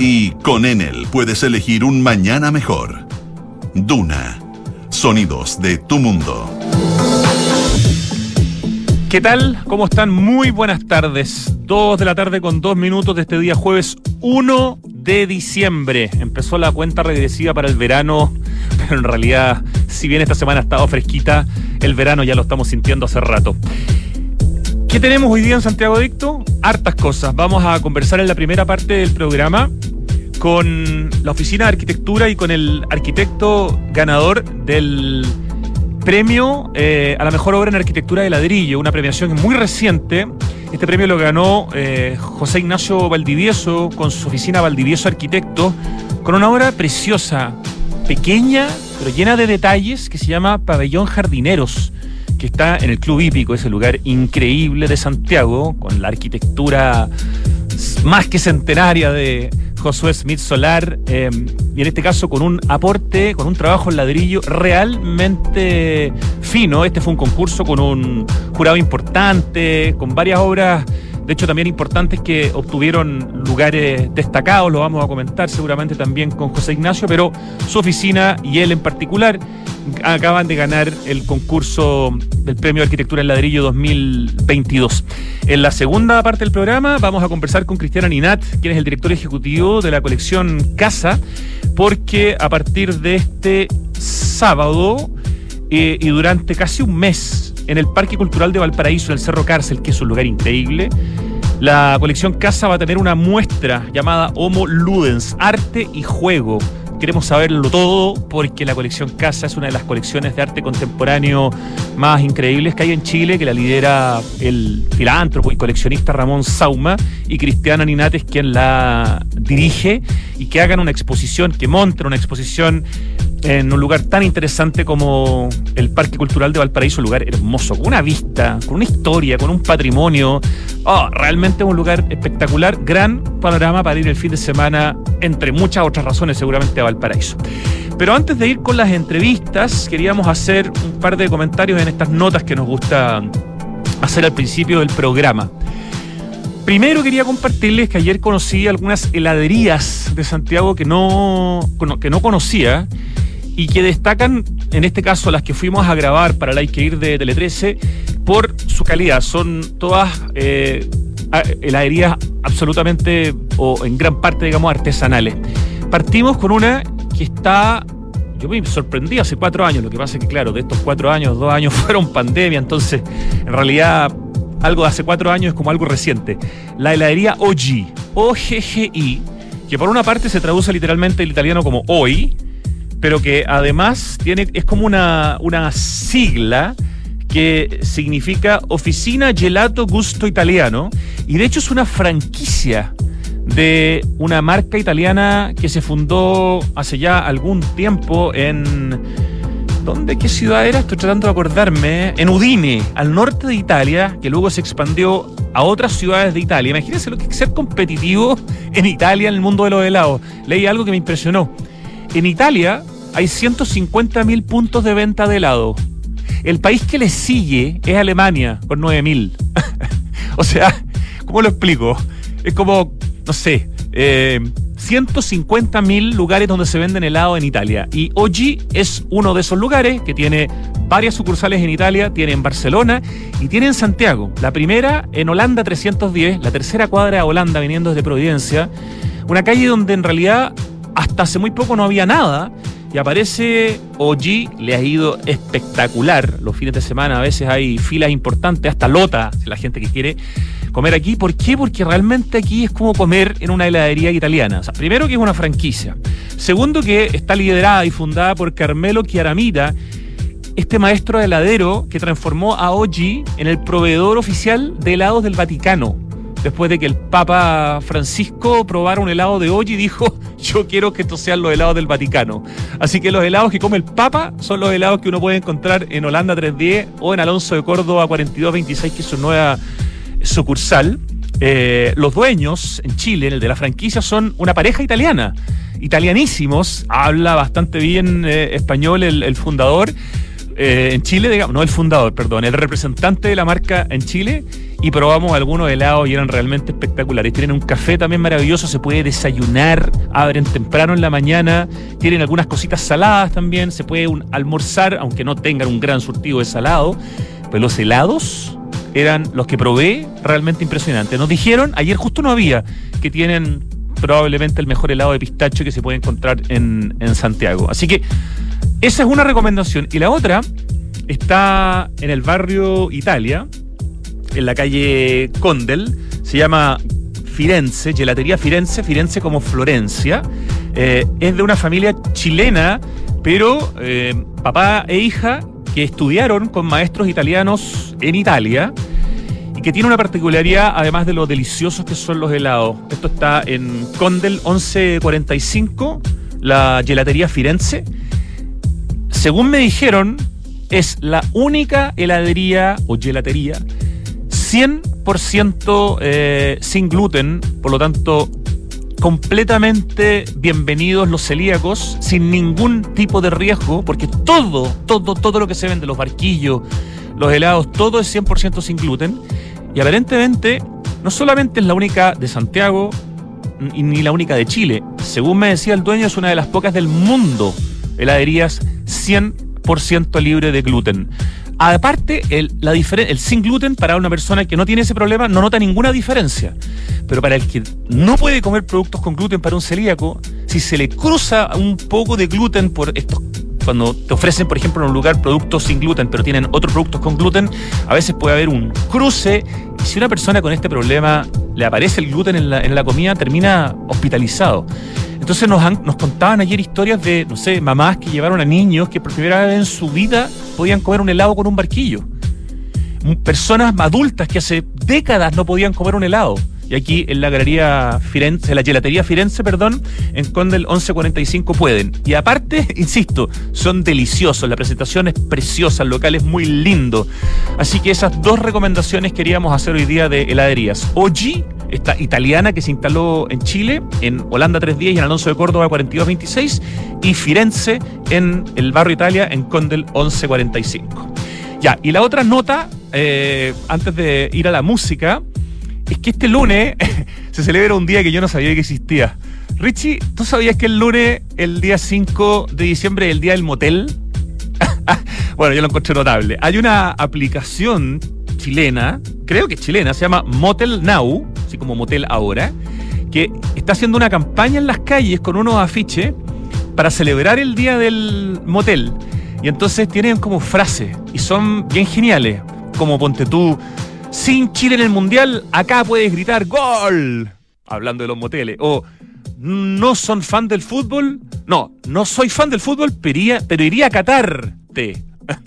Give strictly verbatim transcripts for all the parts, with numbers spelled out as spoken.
Y con Enel puedes elegir un mañana mejor. Duna. Sonidos de tu mundo. ¿Qué tal? ¿Cómo están? Muy buenas tardes. Dos de la tarde con dos minutos de este día jueves uno de diciembre. Empezó la cuenta regresiva para el verano, pero en realidad, si bien esta semana ha estado fresquita, el verano ya lo estamos sintiendo hace rato. ¿Qué tenemos hoy día en Santiago Adicto? Hartas cosas. Vamos a conversar en la primera parte del programa con la Oficina de Arquitectura y con el arquitecto ganador del premio eh, a la mejor obra en arquitectura de ladrillo, una premiación muy reciente. Este premio lo ganó eh, José Ignacio Valdivieso con su oficina Valdivieso Arquitecto, con una obra preciosa, pequeña, pero llena de detalles, que se llama Pabellón Jardineros, que está en el Club Hípico, ese lugar increíble de Santiago, con la arquitectura más que centenaria de Josué Smith Solar, eh, y en este caso con un aporte, con un trabajo en ladrillo realmente fino. Este fue un concurso con un jurado importante, con varias obras, de hecho también importantes, que obtuvieron lugares destacados. Lo vamos a comentar seguramente también con José Ignacio, pero su oficina y él en particular acaban de ganar el concurso del Premio de Arquitectura en Ladrillo dos mil veintidós. En la segunda parte del programa vamos a conversar con Cristiana Ninat, quien es el director ejecutivo de la colección Casa, porque a partir de este sábado eh, y durante casi un mes en el Parque Cultural de Valparaíso, en el Cerro Cárcel, que es un lugar increíble, la colección Casa va a tener una muestra llamada Homo Ludens, arte y juego. Queremos saberlo todo porque la colección Casa es una de las colecciones de arte contemporáneo más increíbles que hay en Chile, que la lidera el filántropo y coleccionista Ramón Sauma, y Cristiana Ninat es quien la dirige, y que hagan una exposición, que monten una exposición en un lugar tan interesante como el Parque Cultural de Valparaíso, un lugar hermoso, con una vista, con una historia, con un patrimonio. Oh, realmente es un lugar espectacular, gran panorama para ir el fin de semana, entre muchas otras razones, seguramente a Valparaíso. Pero antes de ir con las entrevistas, queríamos hacer un par de comentarios en estas notas que nos gusta hacer al principio del programa. Primero quería compartirles que ayer conocí algunas heladerías de Santiago que no, que no conocía, y que destacan, en este caso las que fuimos a grabar para el Hay que Ir de Tele trece, por su calidad. Son todas eh, heladerías absolutamente, o en gran parte, digamos, artesanales. Partimos con una que está, yo me sorprendí hace cuatro años, lo que pasa es que, claro, de estos cuatro años, dos años fueron pandemia, entonces, en realidad, algo de hace cuatro años es como algo reciente. La heladería O G, O G G I, que por una parte se traduce literalmente el italiano como hoy, pero que además tiene, es como una, una sigla que significa Oficina Gelato Gusto Italiano, y de hecho es una franquicia de una marca italiana que se fundó hace ya algún tiempo en... ¿Dónde? ¿Qué ciudad era? Estoy tratando de acordarme. En Udine, al norte de Italia, que luego se expandió a otras ciudades de Italia. Imagínense lo que es ser competitivo en Italia en el mundo de los helados. Leí algo que me impresionó. En Italia hay ciento cincuenta mil puntos de venta de helado. El país que le sigue es Alemania, con nueve mil. O sea, ¿cómo lo explico? Es como, no sé, eh, ciento cincuenta mil lugares donde se venden helado en Italia. Y O G es uno de esos lugares que tiene varias sucursales en Italia, tiene en Barcelona y tiene en Santiago. La primera en Holanda trescientos diez, la tercera cuadra de Holanda viniendo desde Providencia. Una calle donde en realidad hasta hace muy poco no había nada. Y aparece O G, le ha ido espectacular. Los fines de semana a veces hay filas importantes, hasta lota, la gente que quiere comer aquí. ¿Por qué? Porque realmente aquí es como comer en una heladería italiana. O sea, primero que es una franquicia. Segundo que está liderada y fundada por Carmelo Chiaramita, este maestro heladero que transformó a O G en el proveedor oficial de helados del Vaticano. Después de que el Papa Francisco probara un helado de O G y dijo, yo quiero que estos sean los helados del Vaticano. Así que los helados que come el Papa son los helados que uno puede encontrar en Holanda trescientos diez o en Alonso de Córdoba cuarenta y dos veintiséis, que es su nueva sucursal. Eh, los dueños en Chile, el de la franquicia, son una pareja italiana, italianísimos. Habla bastante bien eh, español el, el fundador. Eh, en Chile, digamos, no el fundador, perdón, el representante de la marca en Chile, y probamos algunos helados y eran realmente espectaculares. Tienen un café también maravilloso, se puede desayunar, abren temprano en la mañana, tienen algunas cositas saladas también, se puede un, almorzar, aunque no tengan un gran surtido de salado, pero los helados eran los que probé realmente impresionantes. Nos dijeron, ayer justo no había, que tienen probablemente el mejor helado de pistacho que se puede encontrar en, en Santiago. Así que esa es una recomendación. Y la otra está en el barrio Italia, en la calle Condel, se llama Firenze, Gelatería Firenze, Firenze como Florencia. Eh, es de una familia chilena, pero eh, papá e hija que estudiaron con maestros italianos en Italia y que tiene una particularidad, además de lo deliciosos que son los helados. Esto está en Condel once cuarenta y cinco, la Gelatería Firenze. Según me dijeron, es la única heladería o gelatería cien por ciento eh, sin gluten, por lo tanto, completamente bienvenidos los celíacos, sin ningún tipo de riesgo, porque todo, todo, todo lo que se vende, los barquillos, los helados, todo es cien por ciento sin gluten. Y aparentemente, no solamente es la única de Santiago, ni la única de Chile. Según me decía el dueño, es una de las pocas del mundo heladerías cien por ciento libre de gluten. Aparte, el, la diferen- el sin gluten para una persona que no tiene ese problema no nota ninguna diferencia. Pero para el que no puede comer productos con gluten, para un celíaco, si se le cruza un poco de gluten por estos, cuando te ofrecen, por ejemplo, en un lugar productos sin gluten, pero tienen otros productos con gluten, a veces puede haber un cruce. Y si una persona con este problema le aparece el gluten en la, en la comida, termina hospitalizado. Entonces nos, han, nos contaban ayer historias de, no sé, mamás que llevaron a niños que por primera vez en su vida podían comer un helado con un barquillo. Personas adultas que hace décadas no podían comer un helado. Y aquí en la galería Firenze, la gelatería Firenze, perdón, en Condel once cuarenta y cinco pueden. Y aparte, insisto, son deliciosos, la presentación es preciosa, el local es muy lindo. Así que esas dos recomendaciones queríamos hacer hoy día de heladerías. Oggi, esta italiana que se instaló en Chile, en Holanda trescientos diez y en Alonso de Córdoba cuarenta y dos veintiséis, y Firenze en el barrio Italia en Condel once cuarenta y cinco. Ya, y la otra nota, eh, antes de ir a la música, es que este lunes se celebra un día que yo no sabía que existía. Richie, ¿tú sabías que el lunes, el día cinco de diciembre, es el día del motel? Bueno, yo lo encontré notable. Hay una aplicación chilena, creo que es chilena, se llama Motel Now, así como Motel Ahora, que está haciendo una campaña en las calles con unos afiches para celebrar el día del motel. Y entonces tienen como frases y son bien geniales, como ponte tú: sin Chile en el Mundial, acá puedes gritar ¡Gol! Hablando de los moteles. O ¿no son fan del fútbol? No, no soy fan del fútbol, pero iría, pero iría a Catarte.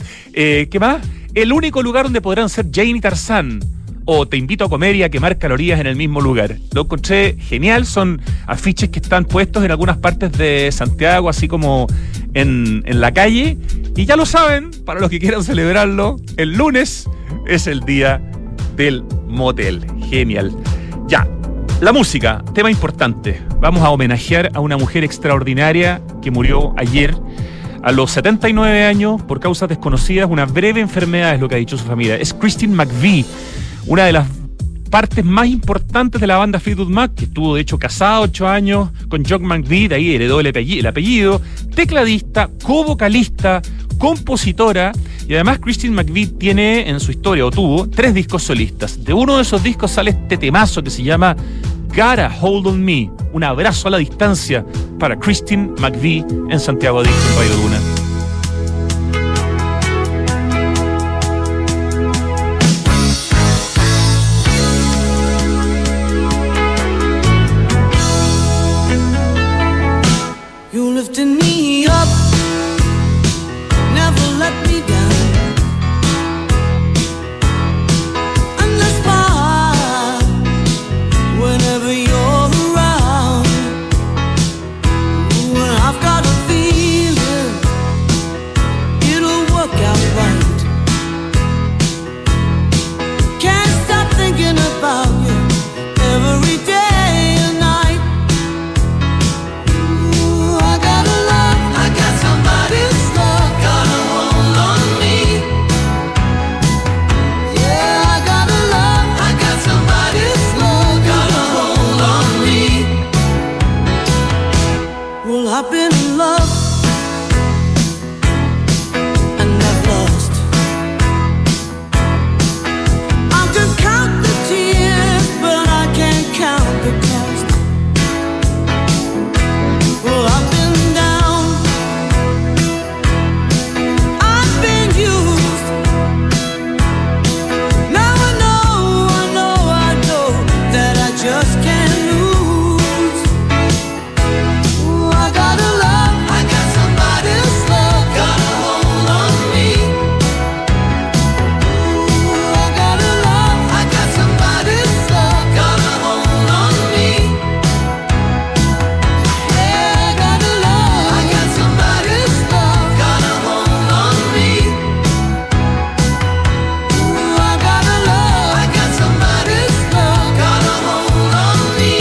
eh, ¿Qué más? El único lugar donde podrán ser Jane y Tarzán. O te invito a comer y a quemar calorías en el mismo lugar. Lo encontré genial, son afiches que están puestos en algunas partes de Santiago, así como en, en la calle. Y ya lo saben, para los que quieran celebrarlo, el lunes es el día del motel. Genial. Ya, la música, tema importante. Vamos a homenajear a una mujer extraordinaria que murió ayer a los setenta y nueve años por causas desconocidas. Una breve enfermedad es lo que ha dicho su familia. Es Christine McVie, una de las partes más importantes de la banda Fleetwood Mac, que estuvo de hecho casada ocho años con John McVie, de ahí heredó el apellido, el apellido, tecladista, co-vocalista, compositora, y además Christine McVie tiene en su historia, o tuvo, tres discos solistas. De uno de esos discos sale este temazo que se llama Gotta Hold On Me. Un abrazo a la distancia para Christine McVie en Santiago Adicto, en Radio Duna. I've got a feeling I've been in love and I've lost. I can count the tears, but I can't count the cost. Well, I've been down, I've been used. Now I know, I know, I know that I just can't lose. Ooh, I gotta love, I got somebody's love, got a hold on me. Ooh, I gotta love, I got somebody's love, got a hold on me. Yeah, I gotta love, I got somebody's love, got a hold on me. Ooh, I gotta love, I got somebody's love, got a hold on me.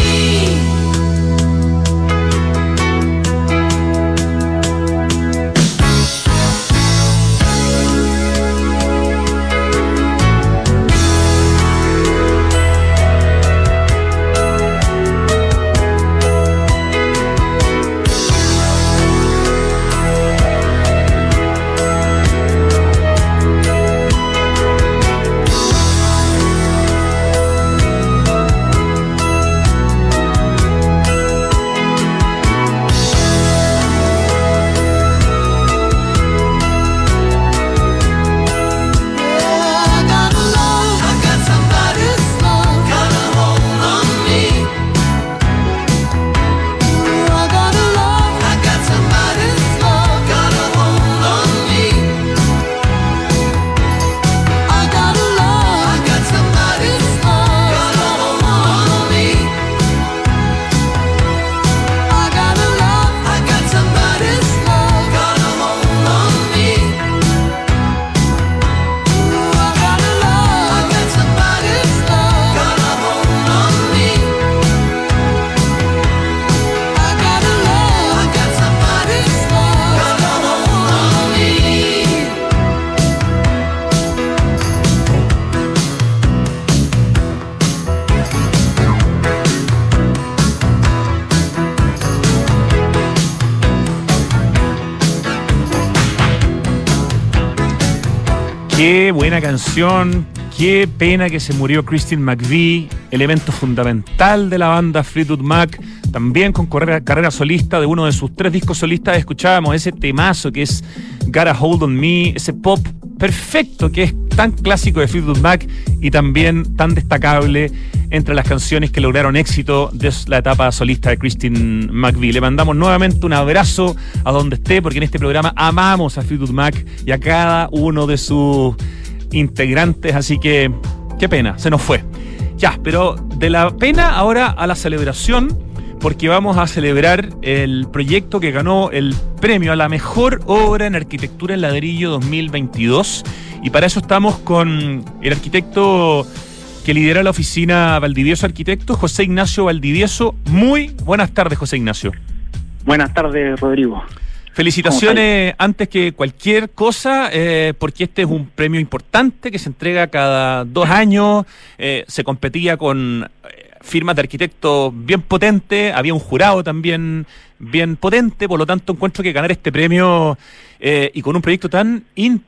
Qué buena canción, qué pena que se murió Christine McVie, elemento fundamental de la banda Fleetwood Mac, también con carrera, carrera solista. De uno de sus tres discos solistas escuchábamos ese temazo que es Got a Hold on Me, ese pop perfecto que es tan clásico de Fleetwood Mac y también tan destacable entre las canciones que lograron éxito de la etapa solista de Christine McVie. Le mandamos nuevamente un abrazo a donde esté, porque en este programa amamos a Fleetwood Mac y a cada uno de sus integrantes, así que qué pena, se nos fue. Ya, pero de la pena ahora a la celebración, porque vamos a celebrar el proyecto que ganó el premio a la mejor obra en arquitectura en ladrillo dos mil veintidós, y para eso estamos con el arquitecto que lidera la oficina Valdivieso Arquitectos, José Ignacio Valdivieso. Muy buenas tardes, José Ignacio. Buenas tardes, Rodrigo. Felicitaciones antes que cualquier cosa, eh, porque este es un premio importante que se entrega cada dos años. Eh, se competía con eh, firmas de arquitectos bien potentes, había un jurado también bien potente, por lo tanto encuentro que ganar este premio eh, y con un proyecto tan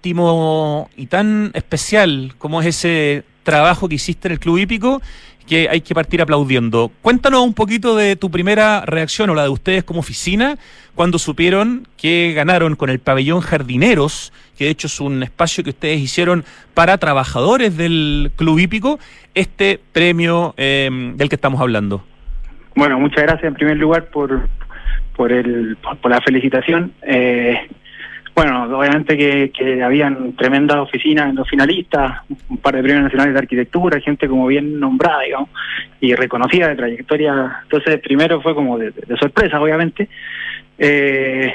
íntimo y tan especial como es ese trabajo que hiciste en el Club Hípico, que hay que partir aplaudiendo. Cuéntanos un poquito de tu primera reacción, o la de ustedes como oficina, cuando supieron que ganaron con el pabellón Jardineros, que de hecho es un espacio que ustedes hicieron para trabajadores del Club Hípico, este premio eh, del que estamos hablando. Bueno, muchas gracias en primer lugar por por el por, por la felicitación. Eh, Bueno, obviamente que, que habían tremendas oficinas en los finalistas, un par de premios nacionales de arquitectura, gente como bien nombrada, digamos, y reconocida de trayectoria. Entonces, primero fue como de, de sorpresa, obviamente. Eh,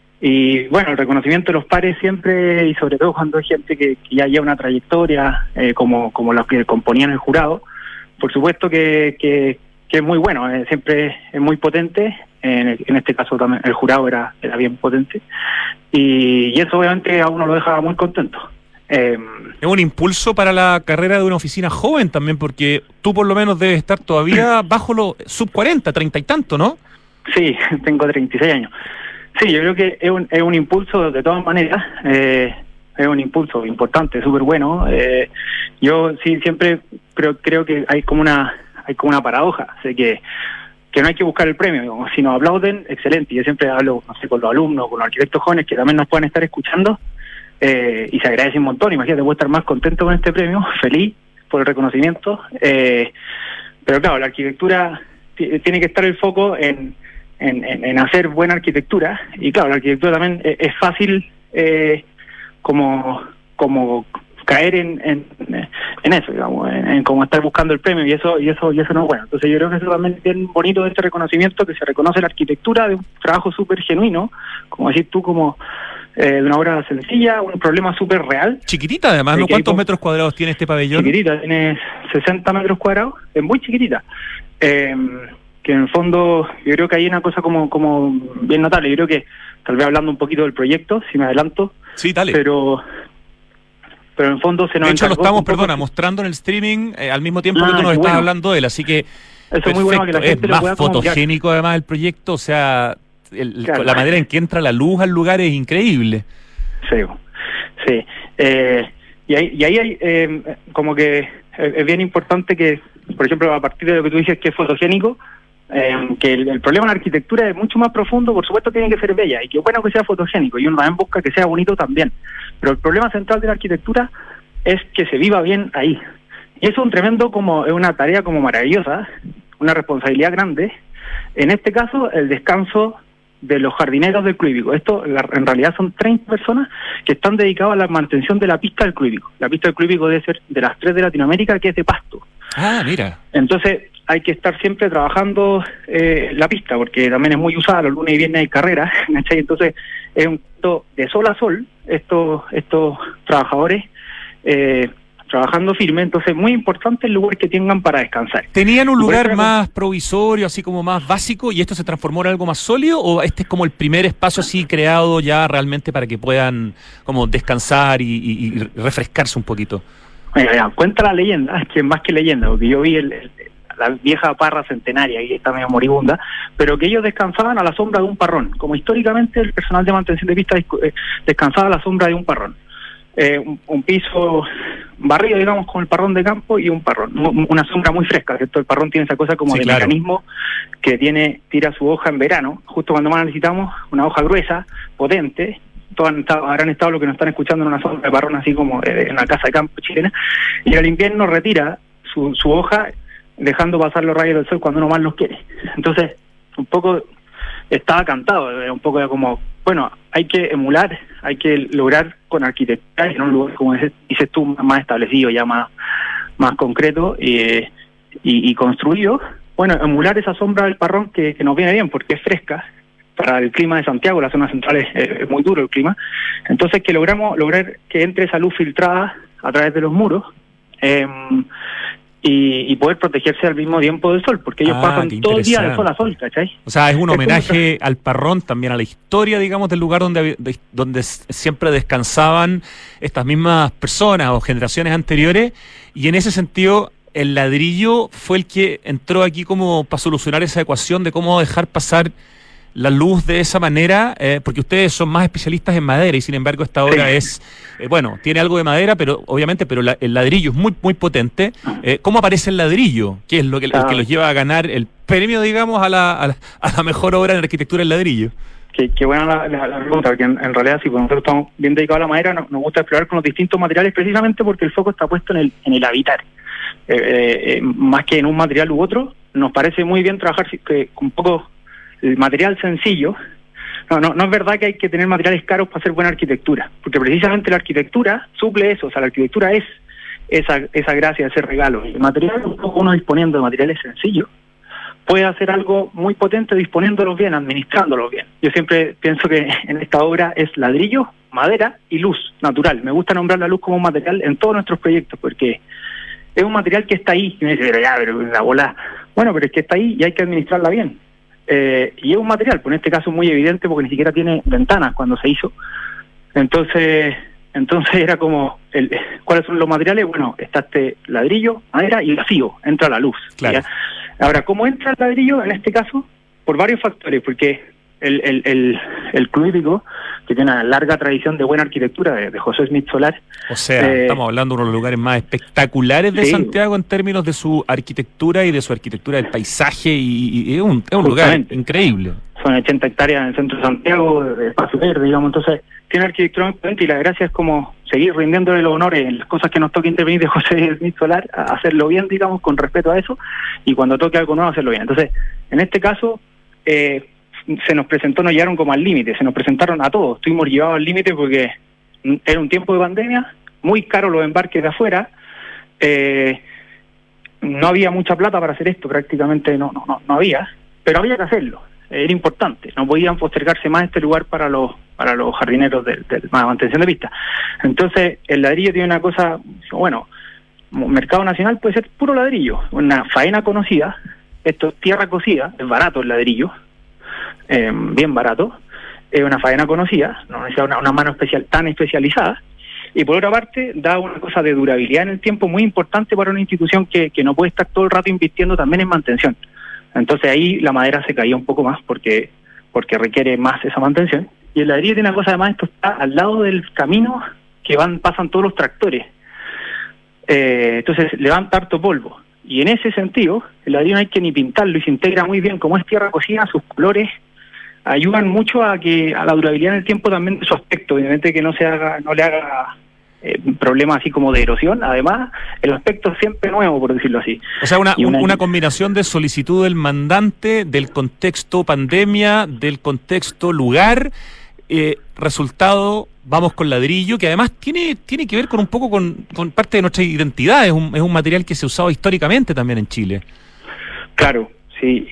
y bueno, el reconocimiento de los pares siempre, y sobre todo cuando hay gente que, que ya lleva una trayectoria, eh, como, como los que componían el jurado, por supuesto que, que, que es muy bueno, eh, siempre es muy potente. En, el, en este caso también el jurado era, era bien potente, y, y eso obviamente a uno lo deja muy contento. Eh, es un impulso para la carrera de una oficina joven también, porque tú por lo menos debes estar todavía bajo los sub cuarenta, treinta y tanto, ¿no? Sí, tengo treinta y seis años. Sí, yo creo que es un, es un impulso de todas maneras, eh, es un impulso importante, súper bueno. Eh, yo sí siempre creo creo que hay como una hay como una paradoja, sé que que no hay que buscar el premio, digamos. Si nos aplauden, excelente. Yo siempre hablo, no sé, con los alumnos, con los arquitectos jóvenes que también nos puedan estar escuchando, eh, y se agradece un montón. Imagínate, voy a estar más contento con este premio, feliz por el reconocimiento, eh, pero claro, la arquitectura t- tiene que estar el foco en, en, en, en hacer buena arquitectura, y claro, la arquitectura también es, es fácil eh, como como caer en, en, en eso, digamos, en, en como estar buscando el premio, y eso y eso y eso no es bueno. Entonces yo creo que eso también es bien bonito de este reconocimiento, que se reconoce la arquitectura de un trabajo súper genuino, como decir tú, como eh, de una obra sencilla, un problema súper real. Chiquitita además, ¿no? ¿Cuántos metros cuadrados tiene este pabellón? Chiquitita, tiene sesenta metros cuadrados, es muy chiquitita. Eh, que en el fondo yo creo que hay una cosa como como bien notable. Yo creo que, tal vez hablando un poquito del proyecto, si me adelanto, sí, dale. pero pero en el fondo se nos de hecho lo encargó estamos, un poco- perdona, mostrando en el streaming eh, al mismo tiempo Ah, que tú nos qué estás bueno. hablando de él, así que Eso es muy bueno que la perfecto. gente Es lo más pueda como mirar. fotogénico además el proyecto, o sea, el- Claro. la manera en que entra la luz al lugar es increíble. Sí, sí. Eh, y ahí, y ahí hay eh, como que es, es bien importante que, por ejemplo, a partir de lo que tú dices que es fotogénico, eh, que el, el problema en la arquitectura es mucho más profundo. Por supuesto tiene que ser bella, y qué bueno que sea fotogénico, y uno también busca que sea bonito también, pero el problema central de la arquitectura es que se viva bien ahí. Y eso es un tremendo, como es una tarea como maravillosa, una responsabilidad grande. En este caso, el descanso de los jardineros del Club Hípico. Esto la, en realidad son treinta personas que están dedicadas a la mantención de la pista del Club Hípico. La pista del Club Hípico debe ser de las tres de Latinoamérica, que es de pasto. Ah, mira. Entonces hay que estar siempre trabajando eh, la pista, porque también es muy usada, los lunes y viernes hay carreras, ¿cachai? Entonces es un punto de sol a sol estos estos trabajadores eh, trabajando firme. Entonces muy importante el lugar que tengan para descansar. ¿Tenían un Y por lugar eso- más provisorio, así como más básico, y esto se transformó en algo más sólido, o este es como el primer espacio así creado ya realmente para que puedan como descansar y, y- y refrescarse un poquito? Mira, mira, cuenta la leyenda, que más que leyenda, porque yo vi el, el- la vieja parra centenaria, y está medio moribunda, pero que ellos descansaban a la sombra de un parrón. Como históricamente el personal de mantención de pista disco- eh, descansaba a la sombra de un parrón. Eh, un, un piso barrido, digamos, con el parrón de campo y un parrón. Un- Una sombra muy fresca, ¿cierto? El parrón tiene esa cosa como Sí, de claro. mecanismo que tiene tira su hoja en verano, justo cuando más necesitamos, una hoja gruesa, potente. Todos han estado, habrán estado los que nos están escuchando en una sombra de parrón, así como eh, en una casa de campo chilena, y al invierno retira su, su hoja, dejando pasar los rayos del sol cuando uno más los quiere. Entonces, un poco estaba cantado, era un poco como, bueno, hay que emular, hay que lograr con arquitectura en un lugar, como dices, dices tú, más establecido, ya más, más concreto eh, y, y construido. Bueno, emular esa sombra del parrón que, que nos viene bien, porque es fresca. Para el clima de Santiago, la zona central es, es muy duro el clima. Entonces, que logramos lograr que entre esa luz filtrada a través de los muros, eh, y, y poder protegerse al mismo tiempo del sol, porque ellos Ah, pasan qué todo el día de interesante. sol a sol, ¿cachai? O sea, es un Es como homenaje al parrón, también a la historia, digamos, del lugar donde, de- donde s- siempre descansaban estas mismas personas o generaciones anteriores, y en ese sentido el ladrillo fue el que entró aquí como para solucionar esa ecuación de cómo dejar pasar la luz de esa manera, eh, porque ustedes son más especialistas en madera, y sin embargo esta obra Sí. es, eh, bueno, tiene algo de madera, pero obviamente, pero la- el ladrillo es muy muy potente. Eh, ¿Cómo aparece el ladrillo? ¿Qué es lo que, el Claro. que los lleva a ganar el premio, digamos, a la, a la, a la mejor obra en arquitectura del ladrillo? Qué, qué buena la, la, la pregunta, porque en, en realidad, si pues nosotros estamos bien dedicados a la madera, nos, nos gusta explorar con los distintos materiales, precisamente porque el foco está puesto en el, en el habitar. Eh, eh, eh, más que en un material u otro, nos parece muy bien trabajar si- que, con un poco el material sencillo. No, no, no es verdad que hay que tener materiales caros para hacer buena arquitectura, porque precisamente la arquitectura suple eso. O sea, la arquitectura es esa esa gracia, ese regalo. El material, un poco uno disponiendo de materiales sencillos, puede hacer algo muy potente disponiéndolos bien, administrándolos bien. Yo siempre pienso que en esta obra es ladrillo, madera y luz natural. Me gusta nombrar la luz como un material en todos nuestros proyectos, porque es un material que está ahí. Y me dice, pero ya, pero la bola... Bueno, pero es que está ahí y hay que administrarla bien. Eh, y es un material, pues en este caso muy evidente, porque ni siquiera tiene ventanas cuando se hizo. Entonces, entonces era como, el, ¿cuáles son los materiales? Bueno, está este ladrillo, madera y vacío, entra la luz. Claro. ¿ya? Ahora, ¿cómo entra el ladrillo en este caso? Por varios factores, porque el, el, el, el Club Hípico, que tiene una larga tradición de buena arquitectura, de, de José Smith Solar. O sea, eh, estamos hablando de uno de los lugares más espectaculares de sí. Santiago en términos de su arquitectura y de su arquitectura del paisaje, y, y es un, es un lugar increíble. Son ochenta hectáreas en el centro de Santiago, de espacio verde, digamos, entonces tiene arquitectura muy potente, y la gracia es como seguir rindiéndole los honores en las cosas que nos toque intervenir de José Smith Solar, a hacerlo bien, digamos, con respeto a eso, y cuando toque algo nuevo, hacerlo bien. Entonces, en este caso, eh, se nos presentó, nos llegaron como al límite, se nos presentaron a todos, estuvimos llevados al límite porque era un tiempo de pandemia, muy caros los embarques de afuera, eh, no había mucha plata para hacer esto, prácticamente no, no, no, no había, pero había que hacerlo. Era importante, no podían postergarse más este lugar para los para los jardineros de, de, de mantención de pista. Entonces, el ladrillo tiene una cosa, bueno, mercado nacional puede ser puro ladrillo, una faena conocida, esto es tierra cocida, es barato el ladrillo, eh, bien barato, es una faena conocida, no necesita una, una mano especial tan especializada, y por otra parte, da una cosa de durabilidad en el tiempo muy importante para una institución que, que no puede estar todo el rato invirtiendo también en mantención. Entonces ahí la madera se caía un poco más porque porque requiere más esa mantención. Y el ladrillo tiene una cosa, además, esto está al lado del camino que van pasan todos los tractores. Eh, entonces levanta harto polvo. Y en ese sentido, el ladrillo no hay que ni pintarlo y se integra muy bien. Como es tierra cocida, sus colores ayudan mucho a que a la durabilidad en el tiempo también de su aspecto. Obviamente que no se haga, no le haga Eh, problemas así como de erosión. Además, el aspecto es siempre nuevo, por decirlo así. O sea, una, una, una combinación de solicitud del mandante, del contexto pandemia, del contexto lugar, eh, resultado, vamos con ladrillo, que además tiene tiene que ver con un poco con, con parte de nuestra identidad, es un, es un material que se ha usado históricamente también en Chile. Claro, sí,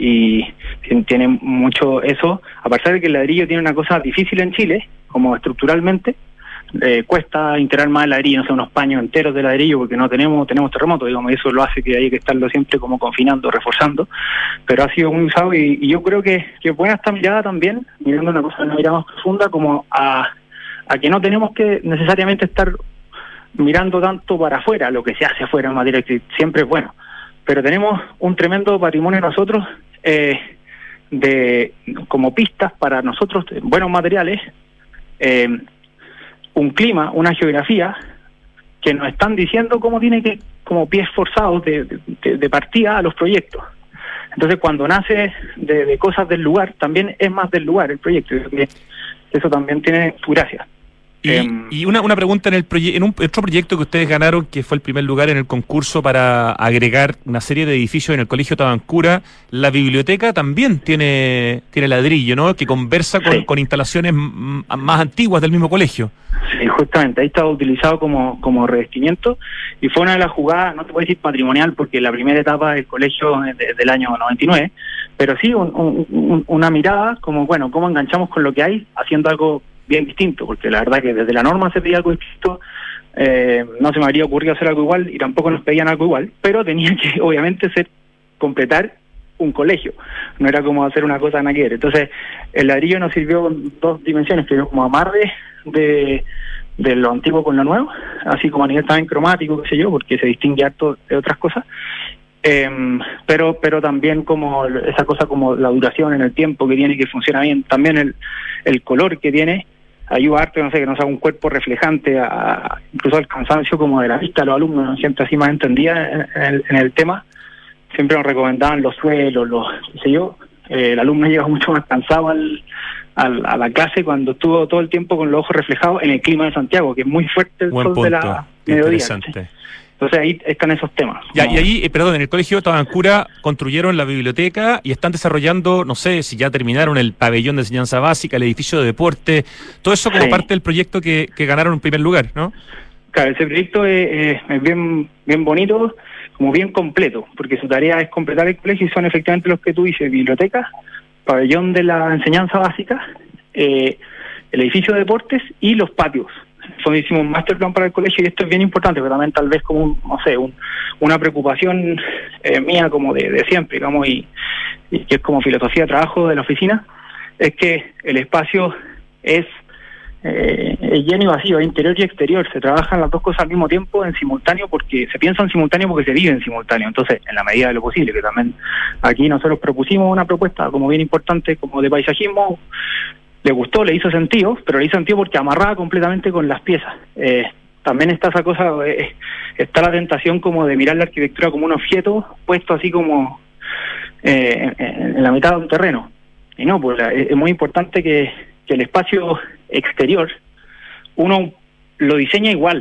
y tiene mucho eso, a pesar de que el ladrillo tiene una cosa difícil en Chile, como estructuralmente, Eh, cuesta integrar más el ladrillo, no sé, unos paños enteros de ladrillo, porque no tenemos tenemos terremoto, digamos, y eso lo hace que hay que estarlo siempre como confinando, reforzando, pero ha sido muy usado, y, y yo creo que, que buena esta mirada también, mirando una cosa, una mirada más profunda, como a, a que no tenemos que necesariamente estar mirando tanto para afuera, lo que se hace afuera en materia que siempre es bueno, pero tenemos un tremendo patrimonio nosotros, eh, de como pistas para nosotros, buenos materiales, eh, un clima, una geografía que nos están diciendo cómo tiene que, como pies forzados de, de, de partida a los proyectos. Entonces, cuando nace de, de cosas del lugar, también es más del lugar el proyecto. Eso también tiene su gracia. Y, eh, y una, una pregunta en el proye- en un otro proyecto que ustedes ganaron, que fue el primer lugar en el concurso para agregar una serie de edificios en el Colegio Tabancura, la biblioteca también tiene tiene ladrillo, ¿no? Que conversa con, sí. con instalaciones m- más antiguas del mismo colegio. Sí, justamente, ahí estaba utilizado como, como revestimiento, y fue una de las jugadas, no te puedo decir patrimonial, porque la primera etapa del colegio es de, del año noventa y nueve, pero sí un, un, una mirada como, bueno, cómo enganchamos con lo que hay, haciendo algo bien distinto, porque la verdad que desde la norma se pedía algo distinto, eh, no se me habría ocurrido hacer algo igual, y tampoco nos pedían algo igual, pero tenía que obviamente ser completar un colegio, no era como hacer una cosa nada que ver. Entonces el ladrillo nos sirvió con dos dimensiones, que como amarre de, de lo antiguo con lo nuevo, así como a nivel también cromático, qué sé yo, porque se distingue harto de otras cosas, eh, pero pero también como esa cosa como la duración en el tiempo que tiene, que funciona bien, también el, el color que tiene ayuda harto, no sé, que nos haga un cuerpo reflejante, a, incluso al cansancio como de la vista. Los alumnos, ¿no? Siempre así más entendía en el, en el tema, siempre nos recomendaban los suelos, los, qué sé yo, eh, el alumno llega mucho más cansado al, al, a la clase cuando estuvo todo el tiempo con los ojos reflejados en el clima de Santiago, que es muy fuerte el Buen sol punto. de la mediodía. Interesante. ¿Sí? Entonces ahí están esos temas. Ya, como... y ahí, eh, perdón, en el Colegio Tabancura construyeron la biblioteca y están desarrollando, no sé si ya terminaron el pabellón de enseñanza básica, el edificio de deporte, todo eso como sí. parte del proyecto que, que ganaron en primer lugar, ¿no? Claro, ese proyecto es, es, es bien bien bonito, como bien completo, porque su tarea es completar el colegio, y son efectivamente los que tú dices: biblioteca, pabellón de la enseñanza básica, eh, el edificio de deportes y los patios. Nosotros hicimos un master plan para el colegio, y esto es bien importante, pero también tal vez como, un, no sé, un, una preocupación eh, mía como de, de siempre, digamos, y, y que es como filosofía de trabajo de la oficina, es que el espacio es eh, es lleno y vacío, es interior y exterior. Se trabajan las dos cosas al mismo tiempo, en simultáneo, porque se piensa en simultáneo porque se vive en simultáneo. Entonces, en la medida de lo posible, que también aquí nosotros propusimos una propuesta como bien importante, como de paisajismo, le gustó, le hizo sentido, pero le hizo sentido porque amarraba completamente con las piezas. Eh, también está esa cosa, eh, está la tentación como de mirar la arquitectura como un objeto puesto así como eh, en, en la mitad de un terreno. Y no, pues la, es muy importante que, que el espacio exterior uno lo diseña igual,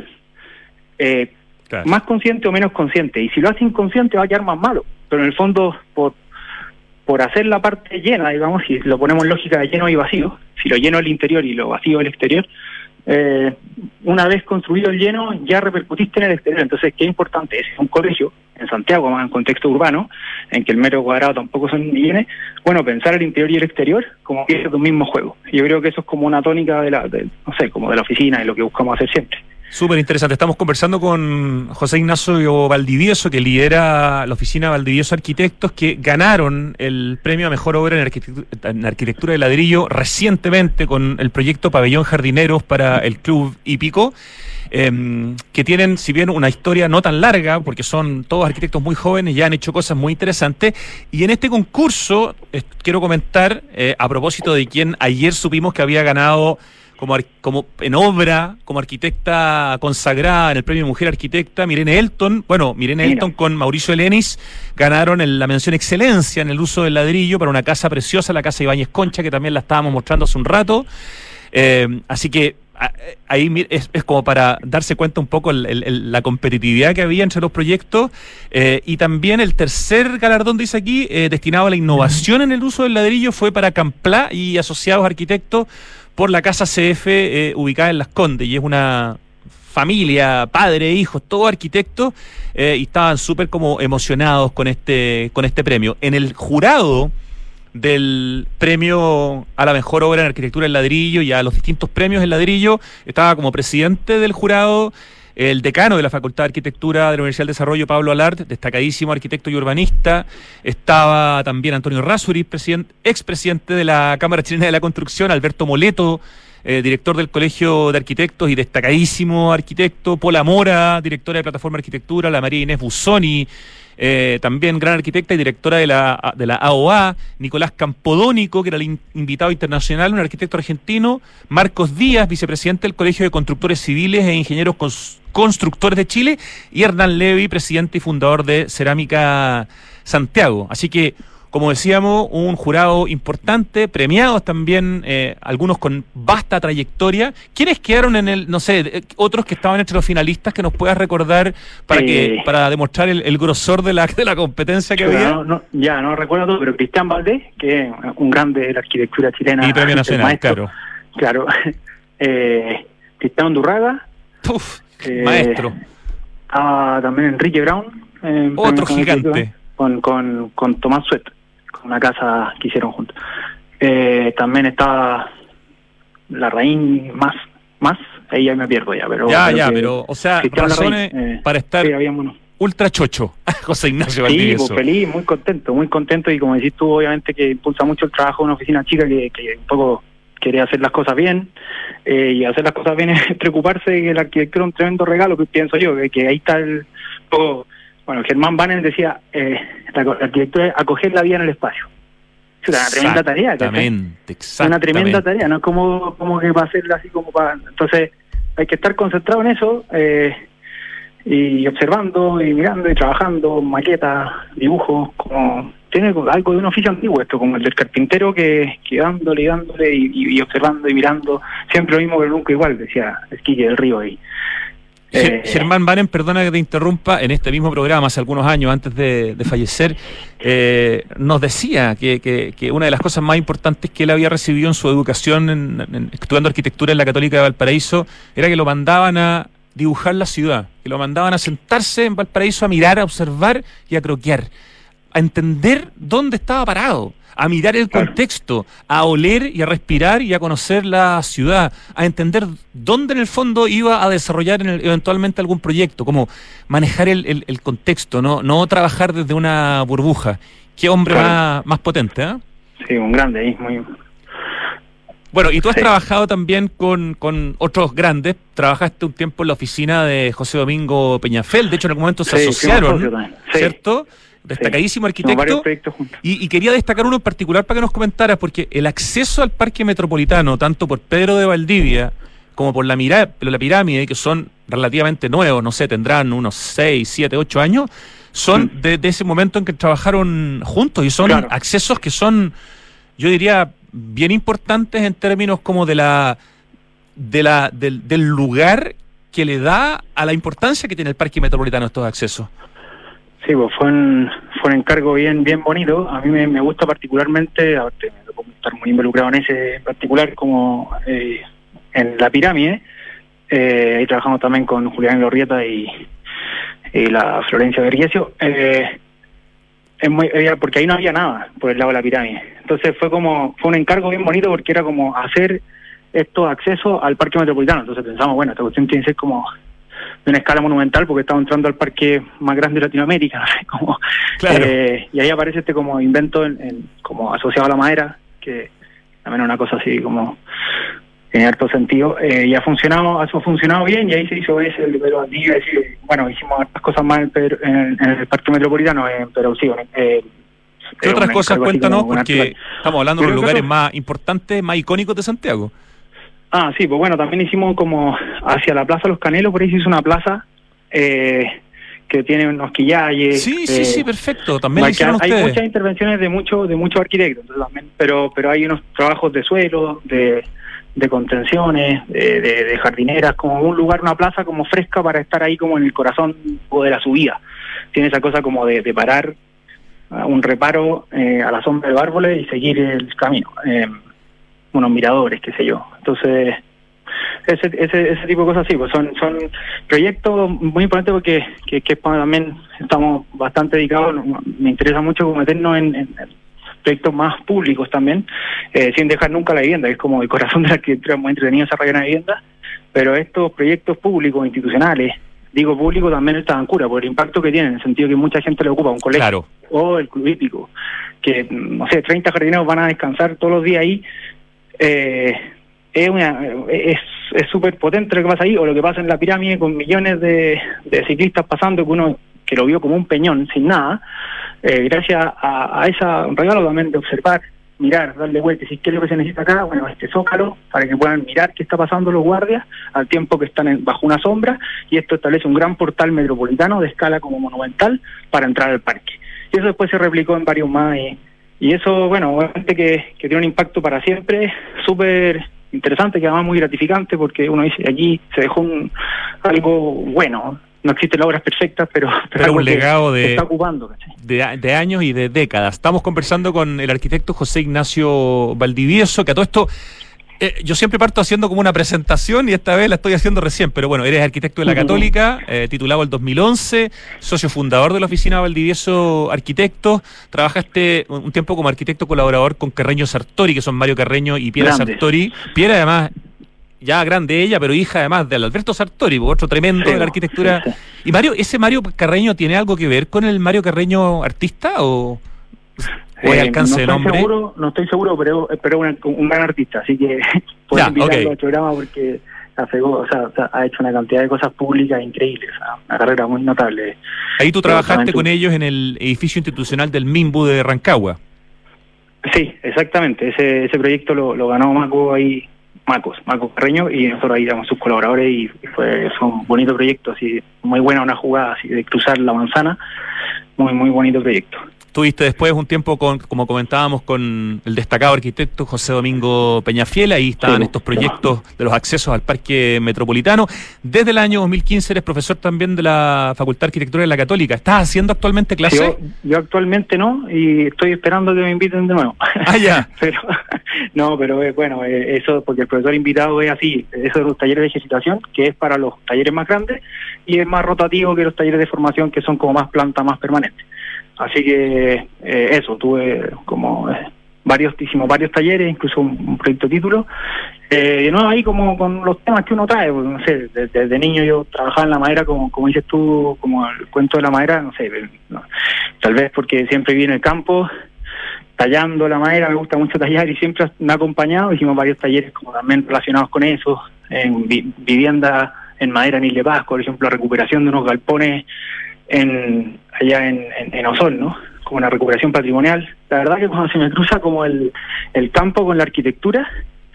eh, claro. Más consciente o menos consciente, y si lo hace inconsciente va a quedar más malo, pero en el fondo por por hacer la parte llena, digamos, si lo ponemos en lógica de lleno y vacío, si lo lleno el interior y lo vacío el exterior, eh, una vez construido el lleno ya repercutiste en el exterior. Entonces, ¿qué importante es? Un colegio en Santiago, más en contexto urbano, en que el metro cuadrado tampoco son millones, bueno, pensar el interior y el exterior como piezas de un mismo juego. Yo creo que eso es como una tónica de la, de, no sé, como de la oficina, de lo que buscamos hacer siempre. Súper interesante. Estamos conversando con José Ignacio Valdivieso, que lidera la oficina Valdivieso Arquitectos, que ganaron el premio a mejor obra en arquitectura, en arquitectura de ladrillo recientemente con el proyecto Pabellón Jardineros para el Club Hípico, eh, que tienen, si bien una historia no tan larga, porque son todos arquitectos muy jóvenes, ya han hecho cosas muy interesantes. Y en este concurso, eh, quiero comentar, eh, a propósito de quien ayer supimos que había ganado Como, como en obra, como arquitecta consagrada en el premio Mujer Arquitecta, Mirene Elton. Bueno, Mirene Mira. Elton con Mauricio Elenis ganaron en la mención excelencia en el uso del ladrillo para una casa preciosa, la casa Ibáñez Concha, que también la estábamos mostrando hace un rato. Eh, así que a, ahí es, es como para darse cuenta un poco el, el, el, la competitividad que había entre los proyectos. Eh, y también el tercer galardón, dice aquí, eh, destinado a la innovación en el uso del ladrillo, fue para Camplá y Asociados Arquitectos, por la casa C F eh, ubicada en Las Condes, y es una familia, padre, hijos, todos arquitectos, eh, y estaban súper como emocionados con este, con este premio. En el jurado del premio a la mejor obra en arquitectura en ladrillo y a los distintos premios en ladrillo, estaba como presidente del jurado el decano de la Facultad de Arquitectura de la Universidad del Desarrollo, Pablo Alart, destacadísimo arquitecto y urbanista. Estaba también Antonio Razzuri, expresidente de la Cámara Chilena de la Construcción, Alberto Moleto, eh, director del Colegio de Arquitectos y destacadísimo arquitecto, Pola Mora, directora de Plataforma Arquitectura, la María Inés Busoni, eh, también gran arquitecta y directora de la, de la A O A, Nicolás Campodónico, que era el in, invitado internacional, un arquitecto argentino, Marcos Díaz, vicepresidente del Colegio de Constructores Civiles e Ingenieros Cons, Constructores de Chile, y Hernán Levy, presidente y fundador de Cerámica Santiago. Así que, como decíamos, un jurado importante, premiados también, eh, algunos con vasta trayectoria. ¿Quiénes quedaron en el, no sé, otros que estaban entre los finalistas que nos puedas recordar para eh, que para demostrar el, el grosor de la de la competencia que había? No, no, ya no recuerdo todo, pero Cristian Valdés, que es un grande de la arquitectura chilena. Y premio nacional, maestro, claro. Claro. eh, Cristian Hondurraga. Uf, eh, maestro. Ah, también Enrique Brown. Eh, Otro gigante. Con, con, con Tomás Suet, con una casa que hicieron juntos. Eh, también estaba Larraín más, más, ahí ya me pierdo ya, pero... Ya, pero ya, que, pero, o sea, razones Larraín, eh, para estar sí, ultra chocho, José Ignacio Sí, Valdivieso. pues feliz, muy contento, muy contento, y como decís tú, obviamente que impulsa mucho el trabajo de una oficina chica que, que un poco quiere hacer las cosas bien, eh, y hacer las cosas bien es preocuparse de que la arquitectura es un tremendo regalo, que pienso yo, que, que ahí está el... Todo, bueno, Germán Banen decía, eh, la, la arquitectura es acoger la vida en el espacio. Es una tremenda tarea. Exactamente, exactamente. Una tremenda tarea, no es como, como que va a ser así como para... Entonces, hay que estar concentrado en eso, eh, y observando, y mirando, y trabajando, maquetas, dibujos, como... Tiene algo de un oficio antiguo esto, como el del carpintero, que, que dándole y dándole, y, y, y observando y mirando, siempre lo mismo pero nunca igual, decía Esquille del Río ahí. Eh, Germán Banen, perdona que te interrumpa, en este mismo programa hace algunos años antes de, de fallecer, eh, nos decía que, que, que una de las cosas más importantes que él había recibido en su educación en, en, estudiando arquitectura en la Católica de Valparaíso era que lo mandaban a dibujar la ciudad, que lo mandaban a sentarse en Valparaíso a mirar, a observar y a croquear, a entender dónde estaba parado, a mirar el contexto, a oler y a respirar y a conocer la ciudad, a entender dónde en el fondo iba a desarrollar en el, eventualmente algún proyecto, como manejar el, el, el contexto, no no trabajar desde una burbuja. Qué hombre claro. más, más potente, ¿eh? Sí, un grande ahí, muy... Bueno, y tú has Sí. trabajado también con, con otros grandes. Trabajaste un tiempo en la oficina de José Domingo Peñafel. De hecho, en algún momento se Sí, fuimos asociaron, socios también. Sí. ¿cierto? Destacadísimo Hicimos varios arquitecto. proyectos juntos. Y, y quería destacar uno en particular para que nos comentaras, porque el acceso al Parque Metropolitano, tanto por Pedro de Valdivia como por la, mira, la Pirámide, que son relativamente nuevos, no sé, tendrán unos seis, siete, ocho años, son Mm. de, de ese momento en que trabajaron juntos y son Claro. accesos que son, yo diría, bien importantes en términos como de la, de la del, del lugar que le da a la importancia que tiene el Parque Metropolitano estos accesos. Sí, pues fue un, fue un encargo bien bien bonito. A mí me, me gusta particularmente, aparte me tocó estar muy involucrado en ese en particular, como eh, en la Pirámide. Eh, ahí trabajamos también con Julián Lorrieta y, y la Florencia Vergesio. Eh, es muy, eh, porque ahí no había nada por el lado de la Pirámide. Entonces fue como fue un encargo bien bonito porque era como hacer estos accesos al Parque Metropolitano. Entonces pensamos, bueno, esta cuestión tiene que ser como de una escala monumental porque estamos entrando al parque más grande de Latinoamérica, no sé, como, Claro. eh, y ahí aparece este como invento en, en- como asociado a la madera, que también es una cosa así como tiene harto sentido, eh, y ha funcionado, ha funcionado bien, y ahí se hizo ese, el de Pedro Valdivia, es decir, bueno, hicimos hartas cosas más en, Pedro- en- en el parque metropolitano, eh, pero sí, eh, ¿Qué eh, otras un cosas? encargo así Cuéntanos, como con porque harto- estamos hablando de Pero los en lugares caso- más importantes, más icónicos de Santiago. Ah, sí, pues bueno, también hicimos como hacia la Plaza Los Canelos, por ahí se hizo una plaza eh, que tiene unos quillayes. Sí, sí, eh, sí, perfecto. También lo hay, hicieron hay ustedes. muchas intervenciones de muchos de muchos arquitectos, entonces también, pero pero hay unos trabajos de suelo, de, de contenciones, de, de, de jardineras, como un lugar, una plaza como fresca para estar ahí como en el corazón o de la subida. Tiene esa cosa como de, de parar uh, un reparo eh, a la sombra de los árboles y seguir el camino. Eh, unos miradores, qué sé yo. Entonces, ese ese ese tipo de cosas, sí, pues son son proyectos muy importantes porque que, que también estamos bastante dedicados, no- me interesa mucho meternos en, en proyectos más públicos también, eh, sin dejar nunca la vivienda, que es como el corazón de la arquitectura, muy entretenido desarrollar una vivienda, pero estos proyectos públicos, institucionales, digo público también en Tabancura, por el impacto que tienen, en el sentido que mucha gente le ocupa, un colegio Claro. o el club hípico, que no sé, treinta jardineros van a descansar todos los días ahí. Eh, es una es es súper potente lo que pasa ahí, o lo que pasa en la Pirámide con millones de, de ciclistas pasando, que uno que lo vio como un peñón sin nada, eh, gracias a, a ese regalo también de observar, mirar, darle vuelta y decir qué es lo que se necesita acá, bueno, este zócalo, para que puedan mirar qué está pasando los guardias al tiempo que están en- bajo una sombra, y esto establece un gran portal metropolitano de escala como monumental para entrar al parque. Y eso después se replicó en varios más, y, y eso, bueno, obviamente que, que tiene un impacto para siempre, súper interesante, que además muy gratificante, porque uno dice, aquí se dejó un, algo bueno. No existen las obras perfectas, pero, pero, Pero algo un que legado se de, está ocupando, ¿cachai? de, de años y de décadas. Estamos conversando con el arquitecto José Ignacio Valdivieso, que a todo esto, eh, yo siempre parto haciendo como una presentación y esta vez la estoy haciendo recién, pero bueno, eres arquitecto de la Ujú. Católica, eh, titulado el dos mil once, socio fundador de la oficina Valdivieso Arquitectos, trabajaste un un tiempo como arquitecto colaborador con Carreño Sartori, que son Mario Carreño y Piera Grande. Sartori. Piera además, ya grande ella, pero hija además de Alberto Sartori, otro tremendo Sí, de la arquitectura. sí, sí. Y Mario, ¿ese Mario Carreño tiene algo que ver con el Mario Carreño artista o, o hay Eh, alcance no de estoy nombre? seguro, no estoy seguro, pero pero es un, un gran artista, así que puedo Ya, invitarlo ok. al programa porque hace, o sea, o sea, ha hecho una cantidad de cosas públicas increíbles, o sea, una carrera muy notable. Ahí tú trabajaste Absolutamente. con ellos en el edificio institucional del MIMBU de Rancagua. Sí, exactamente, ese ese proyecto lo, lo ganó Maco ahí, Macos, Maco Carreño, y nosotros ahí éramos sus colaboradores, y, y fue, fue un bonito proyecto, así, muy buena una jugada así de cruzar la manzana, muy muy bonito proyecto. Tuviste después un tiempo, con, como comentábamos, con el destacado arquitecto José Domingo Peñafiel. Ahí estaban Sí, estos proyectos de los accesos al Parque Metropolitano. Desde el año dos mil quince eres profesor también de la Facultad de Arquitectura de la Católica. ¿Estás haciendo actualmente clases? Yo, yo actualmente no, y estoy esperando que me inviten de nuevo. Ah, ya. pero no, pero eh, bueno, eh, eso porque el profesor invitado es así, eso de los talleres de ejercitación, que es para los talleres más grandes, y es más rotativo que los talleres de formación, que son como más planta, más permanente. Así que eh, eso, tuve como eh, varios, hicimos varios talleres, incluso un, un proyecto título, eh, de nuevo ahí como con los temas que uno trae, pues, no sé, desde, desde niño yo trabajaba en la madera, como como dices tú, como el cuento de la madera, no sé, no, tal vez porque siempre viví en el campo, tallando la madera, me gusta mucho tallar y siempre me ha acompañado. Hicimos varios talleres como también relacionados con eso, en vi- vivienda en madera en Isla Pascua, por ejemplo, la recuperación de unos galpones en allá en, en, en Osol, ¿no? Como una recuperación patrimonial. La verdad que cuando se me cruza como el, el campo con la arquitectura,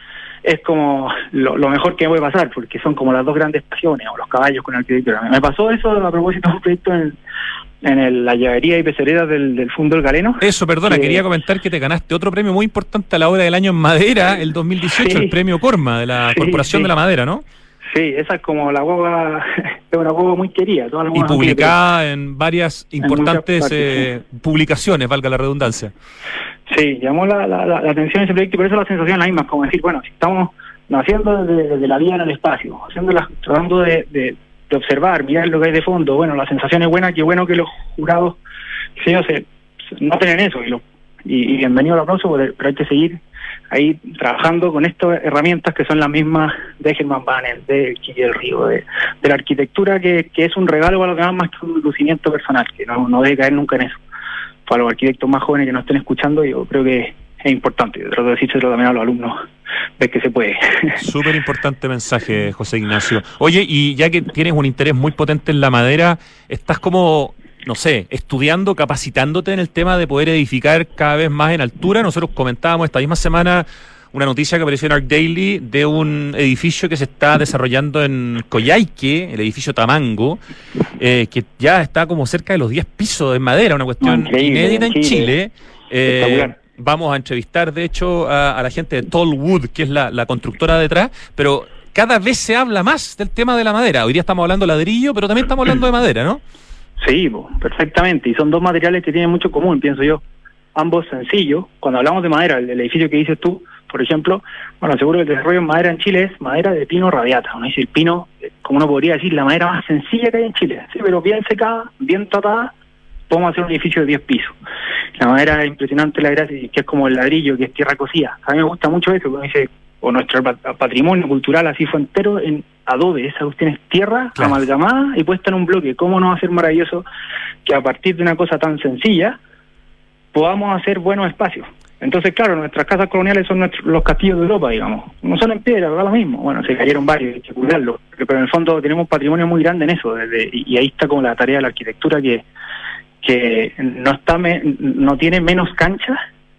es como lo, lo mejor que me puede pasar, porque son como las dos grandes pasiones, o los caballos con la arquitectura. Me pasó eso a propósito de un proyecto en, en el, la llavería y pecereras del, del Fundo El Galeno. Eso, perdona, que, quería comentar que te ganaste otro premio muy importante a la hora del año en madera, el dos mil dieciocho, sí, el premio Corma de la sí, Corporación sí. de la Madera, ¿no? Sí, esa es como la guagua, es una guagua muy querida. Todas las Y guaguas publicada en varias En importantes muchas partes, eh, publicaciones, valga la redundancia. Sí, llamó la, la, la, la atención ese proyecto y por eso la sensación es la misma, como decir, bueno, si estamos naciendo desde, desde la vida en el espacio, haciéndolas, tratando de, de, de observar, mirar lo que hay de fondo, bueno, la sensación es buena, qué bueno que los jurados, si ellos se, se noten en eso, y, lo, y, y bienvenido al aplauso, pero hay que seguir ahí trabajando con estas herramientas que son las mismas de Germán Banen, de Quille del Río, de, de la arquitectura, que, que es un regalo para los demás más que un lucimiento personal, que no, no debe caer nunca en eso. Para los arquitectos más jóvenes que nos estén escuchando, yo creo que es importante, trato de decírselo también a los alumnos, de que se puede. Súper importante mensaje, José Ignacio. Oye, y ya que tienes un interés muy potente en la madera, estás como, no sé, estudiando, capacitándote en el tema de poder edificar cada vez más en altura. Nosotros comentábamos esta misma semana una noticia que apareció en Arc Daily de un edificio que se está desarrollando en Coyhaique, el edificio Tamango, eh, que ya está como cerca de los diez pisos de madera, una cuestión Increíble, inédita en en Chile. Chile. Eh, Espectacular. vamos a entrevistar, de hecho, a, a la gente de Tall Wood, que es la, la constructora detrás, pero cada vez se habla más del tema de la madera. Hoy día estamos hablando de ladrillo, pero también estamos hablando de madera, ¿no? Sí, po, perfectamente, y son dos materiales que tienen mucho en común, pienso yo. Ambos sencillos. Cuando hablamos de madera, el, el edificio que dices tú, por ejemplo, bueno, seguro que el desarrollo en madera en Chile es madera de pino radiata. Uno dice el pino, eh, como uno podría decir, la madera más sencilla que hay en Chile, sí, pero bien secada, bien tratada, podemos hacer un edificio de diez pisos. La madera es impresionante, la gracia, que es como el ladrillo, que es tierra cocida. A mí me gusta mucho eso, como dice, o nuestro pat- patrimonio cultural así fue entero en adobe. Esa cuestión es tierra, Claro. amalgamada y puesta en un bloque. ¿Cómo no va a ser maravilloso que a partir de una cosa tan sencilla podamos hacer buenos espacios? Entonces, claro, nuestras casas coloniales son nuestros, los castillos de Europa, digamos. No son en piedra, da lo mismo. Bueno, se cayeron varios, hay que cuidarlos. Pero en el fondo tenemos un patrimonio muy grande en eso. Desde, y, y ahí está como la tarea de la arquitectura, que que no está me, no tiene menos cancha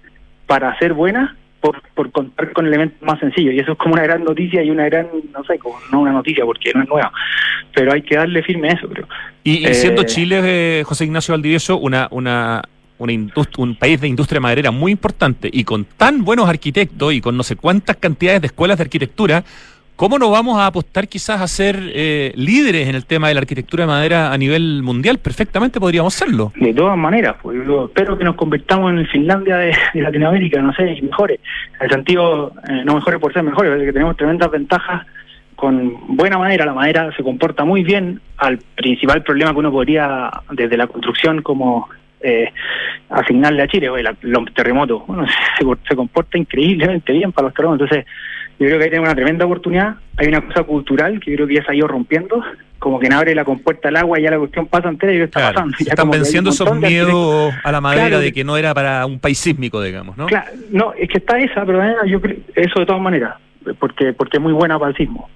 para ser buena por, por contar con elementos más sencillos. Y eso es como una gran noticia y una gran, no sé, como no una noticia porque no es nueva. Pero hay que darle firme a eso, creo. Y, y Eh, siendo Chile, eh, José Ignacio Valdivieso, una, una, una indust- un país de industria maderera muy importante y con tan buenos arquitectos y con no sé cuántas cantidades de escuelas de arquitectura, ¿cómo no vamos a apostar quizás a ser eh, líderes en el tema de la arquitectura de madera a nivel mundial? Perfectamente podríamos serlo. De todas maneras, pues yo espero que nos convertamos en el Finlandia de, de Latinoamérica, no sé, y mejores. En el sentido, eh, no mejores por ser mejores, porque tenemos tremendas ventajas con buena madera. La madera se comporta muy bien al principal problema que uno podría, desde la construcción, como eh, asignarle a Chile, oye, la- los terremotos. Bueno, se, se comporta increíblemente bien para los terremotos. Entonces, yo creo que ahí tenemos una tremenda oportunidad. Hay una cosa cultural que yo creo que ya se ha ido rompiendo, como que abre la compuerta al agua y ya la cuestión pasa entera y lo está Claro, pasando. se Ya están como que hay un venciendo esos montón de arquitectos. miedos a la madera Claro, de que no era para un país sísmico, digamos, ¿no? Claro, no, es que está esa, pero eh, yo creo, eso de todas maneras, porque porque es muy buena para el sismo.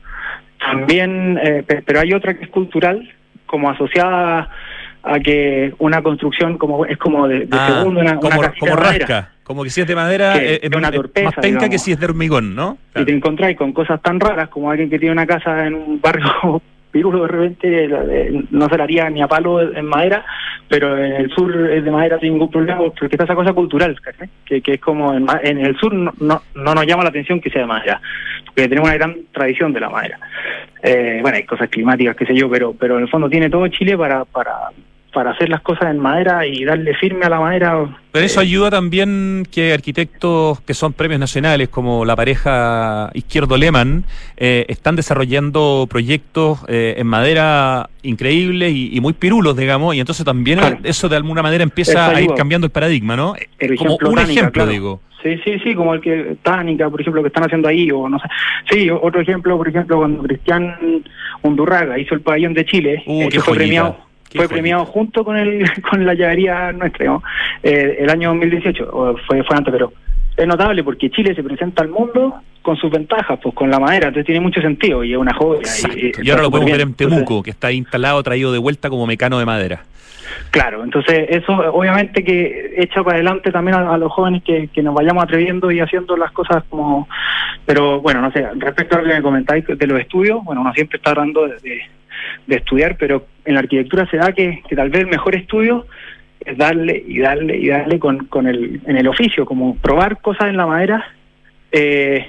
También, eh, pe- pero hay otra que es cultural, como asociada a que una construcción como es como de, de Ah, segundo, una, como, una casita como de madera. rasca, como que si es de madera Que eh, es, es una es torpeza, más penca digamos. que si es de hormigón, ¿no? Y Claro. te encontráis con cosas tan raras como alguien que tiene una casa en un barrio pirulo de repente, eh, no se la haría ni a palo en madera, pero en el sur es de madera sin ningún problema, porque está esa cosa cultural, ¿cachai? que, que es como en, ma- en el sur no, no, no nos llama la atención que sea de madera, porque tenemos una gran tradición de la madera. Eh, bueno, hay cosas climáticas, qué sé yo, pero pero en el fondo tiene todo Chile para para para hacer las cosas en madera y darle firme a la madera. Pero eso eh, ayuda también que arquitectos que son premios nacionales, como la pareja Izquierdo-Lehmann, eh, están desarrollando proyectos eh, en madera increíbles y, y muy pirulos, digamos, y entonces también Claro. eso de alguna manera empieza Eso a ir ayuda. cambiando el paradigma, ¿no? El Como ejemplo un Tánica, ejemplo, claro. digo. Sí, sí, sí, como el que Tánica, por ejemplo, que están haciendo ahí, o no sé. Sí, otro ejemplo, por ejemplo, cuando Cristian Undurraga hizo el pabellón de Chile, Uh, eh, qué que fue joyita. premiado, fue premiado junto con el con la llavería nuestra, ¿no? eh, el año dos mil dieciocho, o fue, fue antes, pero es notable porque Chile se presenta al mundo con sus ventajas, pues con la madera, entonces tiene mucho sentido y es una joya. Y, y ahora lo podemos ver en Temuco, entonces, que está instalado, traído de vuelta como mecano de madera. Claro, entonces eso obviamente que echa para adelante también a, a los jóvenes que, que nos vayamos atreviendo y haciendo las cosas como... Pero bueno, no sé, respecto a lo que me comentáis de los estudios, bueno, uno siempre está hablando de, de, de estudiar, pero en la arquitectura se da que, que tal vez el mejor estudio es darle y darle y darle con, con el, en el oficio, como probar cosas en la madera, eh,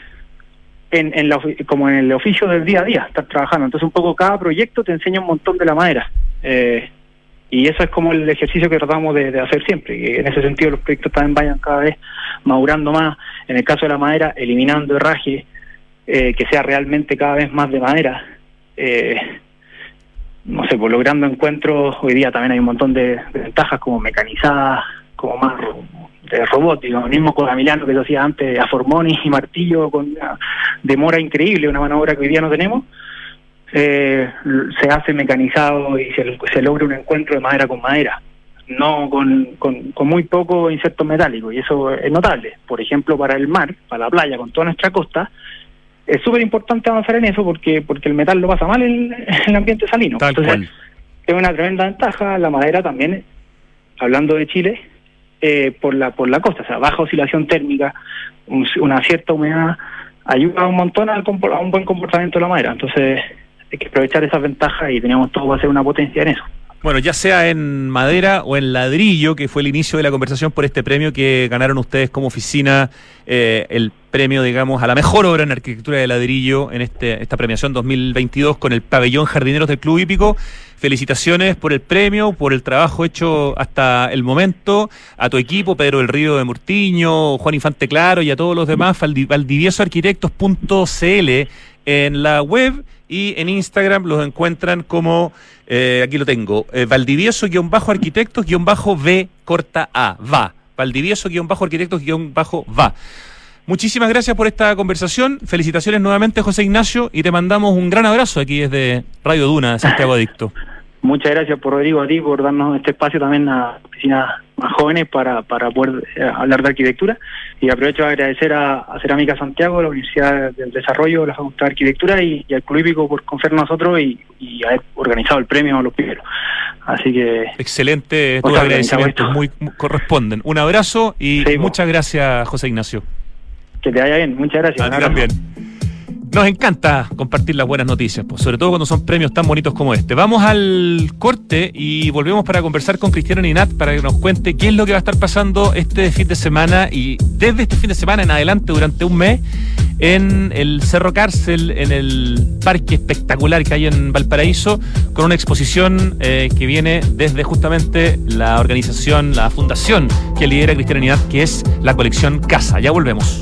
en, en la, como en el oficio del día a día, estar trabajando. Entonces un poco cada proyecto te enseña un montón de la madera. Eh, Y eso es como el ejercicio que tratamos de, de hacer siempre, que en ese sentido los proyectos también vayan cada vez madurando más, en el caso de la madera, eliminando herraje, eh, que sea realmente cada vez más de madera, eh, no sé, pues logrando encuentros. Hoy día también hay un montón de, de ventajas como mecanizadas, como más ro- de robótica, mismo con Camiliano que se hacía antes a formones y martillo con una demora increíble, una mano de obra que hoy día no tenemos. Eh, se hace mecanizado y se, se logra un encuentro de madera con madera, no con, con, con muy poco insectos metálicos, y eso es notable. Por ejemplo, para el mar, para la playa, con toda nuestra costa, es súper importante avanzar en eso porque porque el metal lo pasa mal en, en el ambiente salino. Tal Entonces, cual. es una tremenda ventaja. La madera también, hablando de Chile, eh, por la por la costa, o sea, baja oscilación térmica, un, una cierta humedad, ayuda un montón al, compo- a un buen comportamiento de la madera. Entonces hay que aprovechar esas ventajas y teníamos todo para hacer una potencia en eso. Bueno, ya sea en madera o en ladrillo, que fue el inicio de la conversación por este premio que ganaron ustedes como oficina, eh, el premio, digamos, a la mejor obra en arquitectura de ladrillo en este esta premiación dos mil veintidós con el pabellón Jardineros del Club Hípico. Felicitaciones por el premio, por el trabajo hecho hasta el momento, a tu equipo, Pedro del Río de Murtiño, Juan Infante Claro y a todos los demás, valdi- valdivieso arquitectos punto c l en la web y en Instagram los encuentran como, eh, aquí lo tengo, eh, Valdivieso-arquitectos-V corta A, va, Valdivieso-arquitectos-va. Muchísimas gracias por esta conversación, felicitaciones nuevamente, José Ignacio, y te mandamos un gran abrazo aquí desde Radio Duna de Santiago Adicto. Muchas gracias, por Rodrigo, a ti por darnos este espacio también a oficinas más jóvenes para, para poder eh, hablar de arquitectura. Y aprovecho de agradecer a, a Cerámica Santiago, a la Universidad del Desarrollo, a la Facultad de Arquitectura y, y al Club Hípico por confiar en nosotros y, y haber organizado el premio a los primeros. Así que... Excelente, tus muchas agradecimientos gracias. muy, muy corresponden. Un abrazo y Sí, muchas gracias, José Ignacio. Que te vaya bien, muchas gracias. A Un ti abrazo. también. Nos encanta compartir las buenas noticias, pues, sobre todo cuando son premios tan bonitos como este. Vamos al corte y volvemos para conversar con Cristiano Ninat para que nos cuente qué es lo que va a estar pasando este fin de semana y desde este fin de semana en adelante durante un mes en el Cerro Cárcel, en el parque espectacular que hay en Valparaíso, con una exposición eh, que viene desde justamente la organización, la fundación que lidera Cristiano Ninat, que es la colección Casa. Ya volvemos.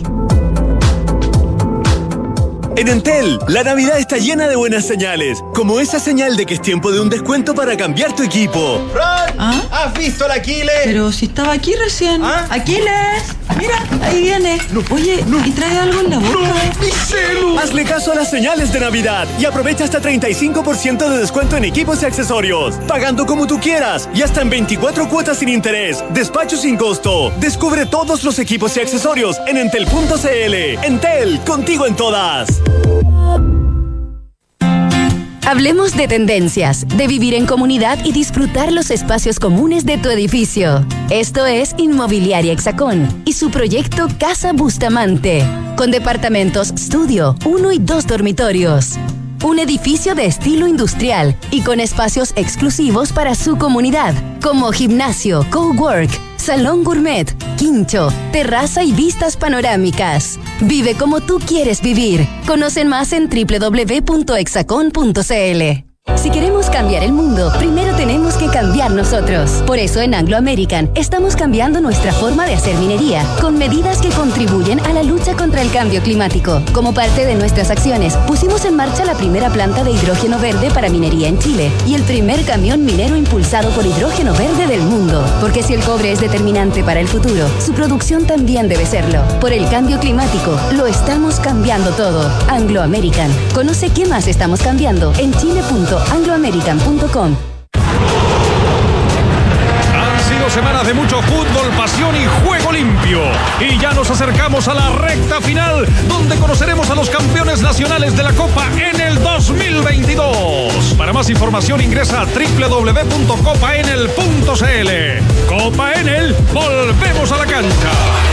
En Entel, la Navidad está llena de buenas señales, como esa señal de que es tiempo de un descuento para cambiar tu equipo. Fran, ¿Ah? ¿has visto al Aquiles? Pero si estaba aquí recién. ¿Ah? ¡Aquiles! Mira, ahí viene. Oye, ¿y trae algo en la boca? ¡Mi celu! Hazle caso a las señales de Navidad y aprovecha hasta treinta y cinco por ciento de descuento en equipos y accesorios, pagando como tú quieras y hasta en veinticuatro cuotas sin interés, despacho sin costo. Descubre todos los equipos y accesorios en entel punto c l. Entel, contigo en todas. Hablemos de tendencias, de vivir en comunidad y disfrutar los espacios comunes de tu edificio. Esto es Inmobiliaria Hexacón y su proyecto Casa Bustamante, con departamentos estudio, uno y dos dormitorios. Un edificio de estilo industrial y con espacios exclusivos para su comunidad, como gimnasio, cowork, salón gourmet, quincho, terraza y vistas panorámicas. Vive como tú quieres vivir. Conocen más en doble u doble u doble u punto hexacon punto c l. Si queremos cambiar el mundo, primero tenemos que cambiar nosotros. Por eso en Anglo American estamos cambiando nuestra forma de hacer minería, con medidas que contribuyen a la lucha contra el cambio climático. Como parte de nuestras acciones, pusimos en marcha la primera planta de hidrógeno verde para minería en Chile y el primer camión minero impulsado por hidrógeno verde del mundo. Porque si el cobre es determinante para el futuro, su producción también debe serlo. Por el cambio climático, lo estamos cambiando todo. Anglo American. Conoce qué más estamos cambiando en chile punto anglo american punto com. Cinco semanas de mucho fútbol, pasión y juego limpio. Y ya nos acercamos a la recta final, donde conoceremos a los campeones nacionales de la Copa Enel dos mil veintidós. Para más información ingresa a doble u doble u doble u punto copa enel punto c l. Copa Enel, volvemos a la cancha.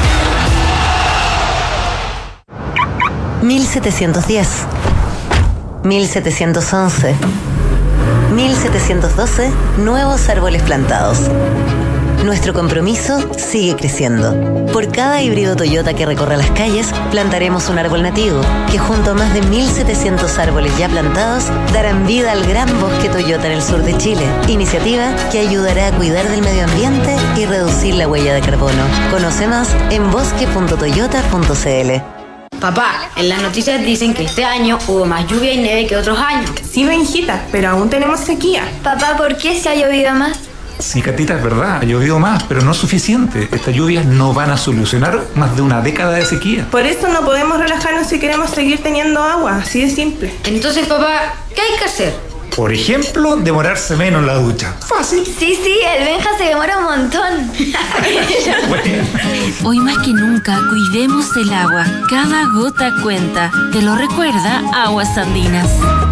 mil setecientos diez, mil setecientos once, mil setecientos doce, nuevos árboles plantados. Nuestro compromiso sigue creciendo. Por cada híbrido Toyota que recorra las calles, plantaremos un árbol nativo, que junto a más de mil setecientos árboles ya plantados, darán vida al gran bosque Toyota en el sur de Chile. Iniciativa que ayudará a cuidar del medio ambiente y reducir la huella de carbono. Conoce más en bosque punto toyota punto c l. Papá, en las noticias dicen que este año hubo más lluvia y nieve que otros años. Sí, Benjita, pero aún tenemos sequía. Papá, ¿por qué se ha llovido más? Sí, Catita, es verdad, ha llovido más, pero no es suficiente. Estas lluvias no van a solucionar más de una década de sequía. Por eso no podemos relajarnos si queremos seguir teniendo agua, así de simple. Entonces, papá, ¿qué hay que hacer? Por ejemplo, demorarse menos en la ducha. Fácil. Sí, sí, el Benja se demora un montón. Bueno. Hoy más que nunca, cuidemos el agua. Cada gota cuenta. Te lo recuerda Aguas Andinas.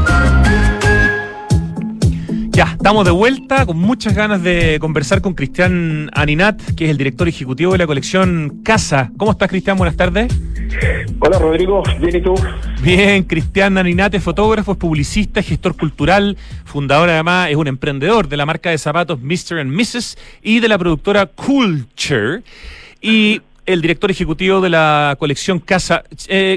Ya, estamos de vuelta con muchas ganas de conversar con Cristian Aninat, que es el director ejecutivo de la colección Casa. ¿Cómo estás, Cristian? Buenas tardes. Hola, Rodrigo. Bien, ¿y tú? Bien, Cristian Aninat es fotógrafo, es publicista, es gestor cultural, fundador además, es un emprendedor de la marca de zapatos mister and missus y de la productora Culture y el director ejecutivo de la colección Casa. Eh,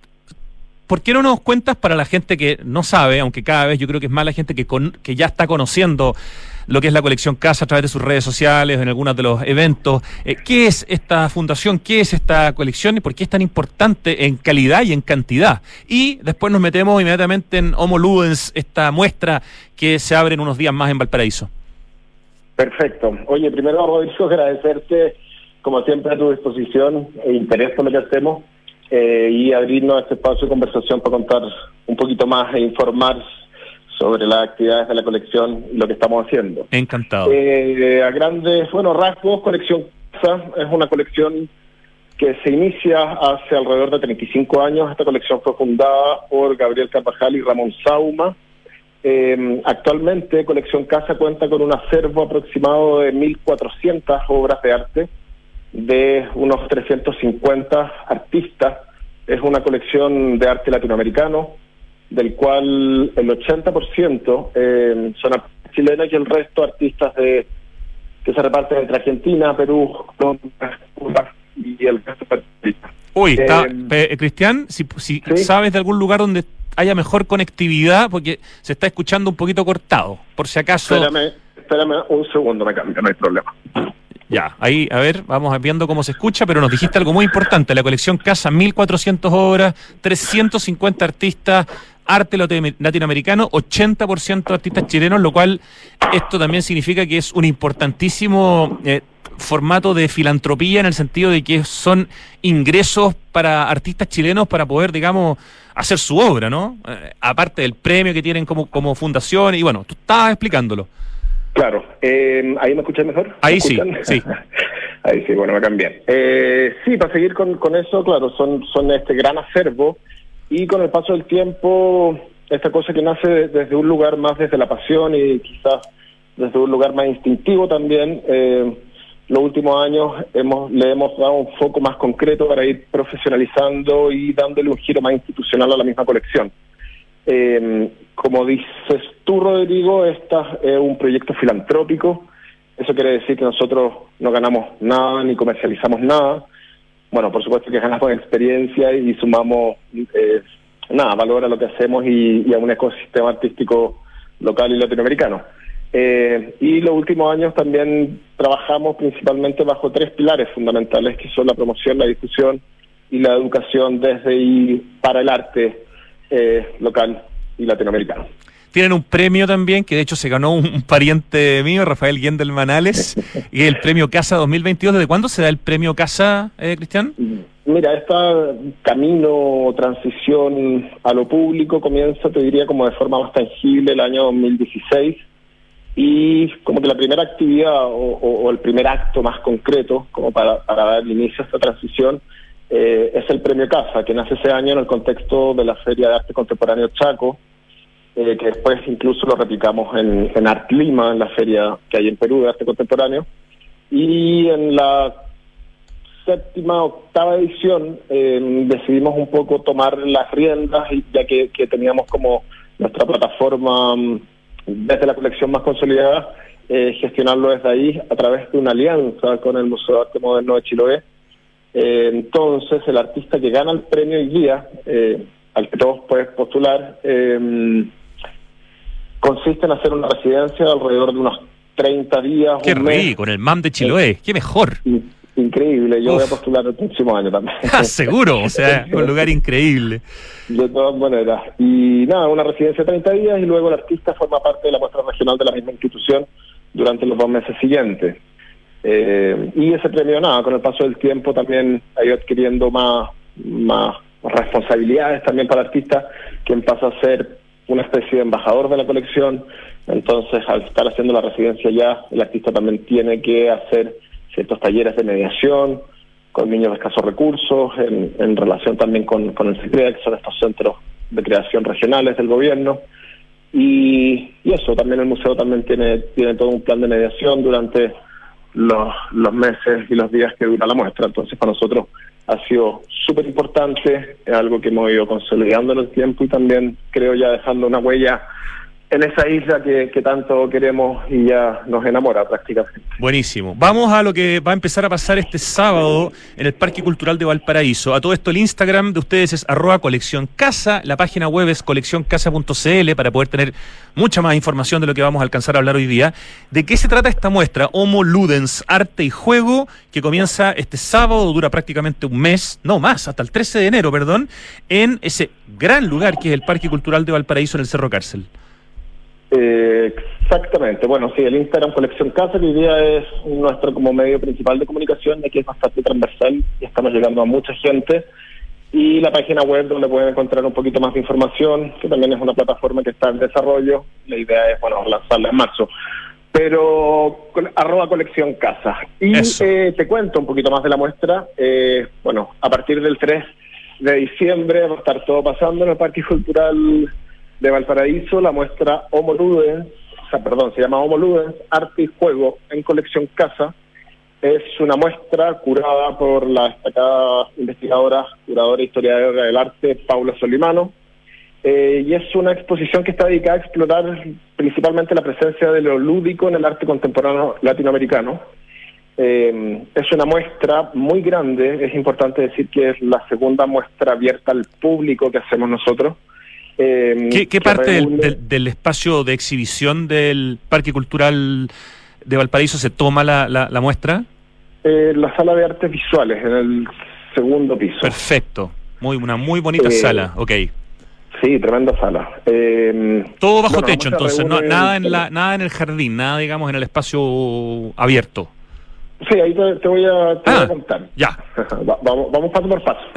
¿Por qué no nos cuentas para la gente que no sabe, aunque cada vez yo creo que es más la gente que, con, que ya está conociendo lo que es la colección Casa a través de sus redes sociales, en algunos de los eventos, eh, qué es esta fundación, qué es esta colección y por qué es tan importante en calidad y en cantidad? Y después nos metemos inmediatamente en Homo Ludens, esta muestra que se abre en unos días más en Valparaíso. Perfecto. Oye, primero, Rodrigo, agradecerte, como siempre, a tu disposición e interés por lo que hacemos. Eh, y abrirnos a este espacio de conversación para contar un poquito más e informar sobre las actividades de la colección y lo que estamos haciendo. Encantado. Eh, a grandes, bueno, rasgos, Colección Casa es una colección que se inicia hace alrededor de treinta y cinco años. Esta colección fue fundada por Gabriel Carvajal y Ramón Sauma. Eh, actualmente, Colección Casa cuenta con un acervo aproximado de mil cuatrocientas obras de arte, de unos trescientos cincuenta artistas. Es una colección de arte latinoamericano, del cual el ochenta por ciento eh, son artistas chilenos y el resto artistas de que se reparten entre Argentina, Perú, Colombia, Cuba y el resto de artistas. Uy, está, Eh, eh, Cristian, si, si ¿sí? sabes de algún lugar donde haya mejor conectividad, porque se está escuchando un poquito cortado, por si acaso... Espérame, espérame un segundo, me cambio, no hay problema. Ya, ahí, a ver, vamos viendo cómo se escucha, pero nos dijiste algo muy importante, la colección Casa, mil cuatrocientas obras, trescientos cincuenta artistas, arte latinoamericano, ochenta por ciento artistas chilenos, lo cual esto también significa que es un importantísimo eh, formato de filantropía en el sentido de que son ingresos para artistas chilenos para poder, digamos, hacer su obra, ¿no? Eh, aparte del premio que tienen como, como fundación, y bueno, tú estabas explicándolo. Claro, eh, ¿ahí me escuchas mejor? Ahí ¿Me sí, escuchan? sí. Ahí sí, bueno, me cambié. Eh, sí, para seguir con, con eso, claro, son, son este gran acervo y con el paso del tiempo, esta cosa que nace desde un lugar más desde la pasión y quizás desde un lugar más instintivo también, eh, los últimos años hemos le hemos dado un foco más concreto para ir profesionalizando y dándole un giro más institucional a la misma colección. Eh, como dices tú, Rodrigo, esta es un proyecto filantrópico. Eso quiere decir que nosotros no ganamos nada ni comercializamos nada. Bueno, por supuesto que ganamos experiencia y sumamos eh, nada, valor a lo que hacemos y, y a un ecosistema artístico local y latinoamericano. Eh, y los últimos años también trabajamos principalmente bajo tres pilares fundamentales, que son la promoción, la difusión y la educación desde y para el arte eh, local y latinoamericano. Tienen un premio también, que de hecho se ganó un, un pariente mío, Rafael Guendel Manales, y el premio Casa dos mil veintidós. ¿Desde cuándo se da el premio Casa, eh, Cristian? Mira, este camino, transición a lo público comienza, te diría, como de forma más tangible el año dos mil dieciséis, y como que la primera actividad o, o, o el primer acto más concreto como para, para dar inicio a esta transición eh, es el Premio Casa, que nace ese año en el contexto de la Feria de Arte Contemporáneo Chaco, eh, que después incluso lo replicamos en, en Art Lima, en la feria que hay en Perú de Arte Contemporáneo, y en la séptima, octava edición eh, decidimos un poco tomar las riendas, ya que, que teníamos como nuestra plataforma desde la colección más consolidada, eh, gestionarlo desde ahí a través de una alianza con el Museo de Arte Moderno de Chiloé. Eh, entonces el artista que gana el premio hoy día, eh, al que todos pueden postular, eh, consiste en hacer una residencia de alrededor de unos treinta días. Qué rico, con el M A M de Chiloé, qué mejor. Increíble, yo Uf. voy a postular el próximo año también. Ah, seguro, o sea, un lugar increíble. De todas maneras. Y nada, una residencia de treinta días y luego el artista forma parte de la muestra regional de la misma institución durante los dos meses siguientes. Eh, y ese premio, nada, con el paso del tiempo también ha ido adquiriendo más, más responsabilidades también para el artista, quien pasa a ser una especie de embajador de la colección. Entonces, al estar haciendo la residencia ya, el artista también tiene que hacer ciertos talleres de mediación con niños de escasos recursos, en, en relación también con, con el C C R E A, que son estos centros de creación regionales del gobierno. Y, y eso, también el museo también tiene, tiene todo un plan de mediación durante los, los meses y los días que dura la muestra. Entonces, para nosotros ha sido súper importante, es algo que hemos ido consolidando en el tiempo y también creo ya dejando una huella en esa isla que, que tanto queremos y ya nos enamora prácticamente. Buenísimo. Vamos a lo que va a empezar a pasar este sábado en el Parque Cultural de Valparaíso. A todo esto el Instagram de ustedes es arroba colección casa, la página web es colección casa punto c l para poder tener mucha más información de lo que vamos a alcanzar a hablar hoy día. ¿De qué se trata esta muestra? Homo Ludens, arte y juego, que comienza este sábado, dura prácticamente un mes, no más, hasta el trece de enero, perdón, en ese gran lugar que es el Parque Cultural de Valparaíso en el Cerro Cárcel. Eh, exactamente, bueno, sí, el Instagram Colección Casa, que hoy día es nuestro como medio principal de comunicación, ya que es bastante transversal y estamos llegando a mucha gente, y la página web donde pueden encontrar un poquito más de información, que también es una plataforma que está en desarrollo. La idea es, bueno, lanzarla en marzo, pero con, arroba Colección Casa. Y eh, te cuento un poquito más de la muestra. Eh, bueno, a partir del tres de diciembre va a estar todo pasando en el Parque Cultural de Valparaíso, la muestra Homo Ludens, o sea, perdón, se llama Homo Ludens, Arte y Juego en Colección Casa. Es una muestra curada por la destacada investigadora, curadora e historiadora del arte, Paula Solimano, eh, y es una exposición que está dedicada a explorar principalmente la presencia de lo lúdico en el arte contemporáneo latinoamericano. Eh, es una muestra muy grande, es importante decir que es la segunda muestra abierta al público que hacemos nosotros. Eh, ¿Qué, qué que parte reúne... del, del, del espacio de exhibición del Parque Cultural de Valparaíso se toma la, la, la muestra? Eh, la sala de artes visuales, en el segundo piso. Perfecto, muy una muy bonita eh, sala, ok. Sí, tremenda sala. Eh, Todo bajo bueno, techo, entonces, no, nada, en el... la, nada en el jardín, nada, digamos, en el espacio abierto. Sí, ahí te, te voy a, te ah, voy a contar. Ya. Va, vamos, vamos paso por paso.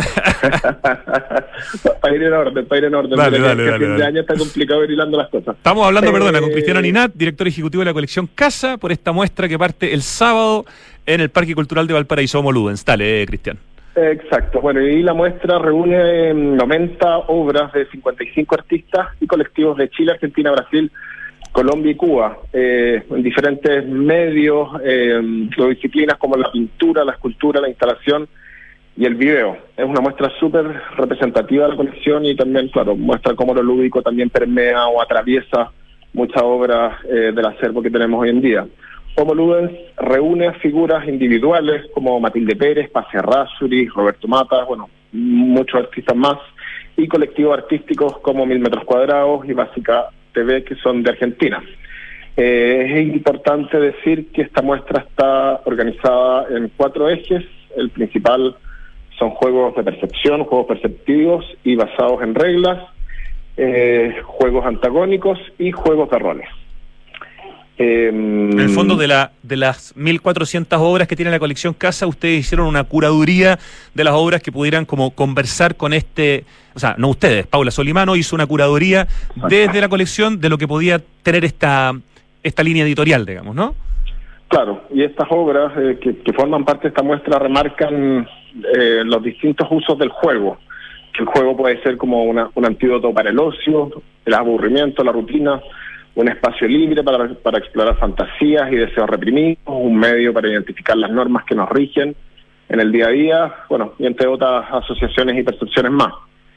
Para ir en orden, para ir en orden. Dale, Mira, dale, que dale, a fin dale. de año está complicado ir hilando las cosas. Estamos hablando, eh, perdona, con Cristiano Ninat, director ejecutivo de la colección Casa, por esta muestra que parte el sábado en el Parque Cultural de Valparaíso, Homo Ludens. Dale, eh, Cristian. Exacto, bueno, y la muestra reúne noventa obras de cincuenta y cinco artistas y colectivos de Chile, Argentina, Brasil, Colombia y Cuba, eh, en diferentes medios, eh, o disciplinas como la pintura, la escultura, la instalación y el video. Es una muestra súper representativa de la colección y también, claro, muestra cómo lo lúdico también permea o atraviesa muchas obras eh, del acervo que tenemos hoy en día. Homo Ludens reúne figuras individuales como Matilde Pérez, Paz Errázuri, Roberto Mata, bueno, muchos artistas más, y colectivos artísticos como Mil Metros Cuadrados y Básica T V, que son de Argentina. Eh, es importante decir que esta muestra está organizada en cuatro ejes. El principal son juegos de percepción, juegos perceptivos y basados en reglas, eh, juegos antagónicos y juegos de roles. Eh, en el fondo, de la de las mil cuatrocientas obras que tiene la colección Casa, ustedes hicieron una curaduría de las obras que pudieran como conversar con este, o sea, no ustedes, Paula Solimano hizo una curaduría desde la colección de lo que podía tener esta esta línea editorial, digamos, ¿no? Claro, y estas obras eh, que, que forman parte de esta muestra remarcan eh, los distintos usos del juego. Que el juego puede ser como una, un antídoto para el ocio, el aburrimiento, la rutina, un espacio libre para, para explorar fantasías y deseos reprimidos, un medio para identificar las normas que nos rigen en el día a día, bueno, y entre otras asociaciones y percepciones más.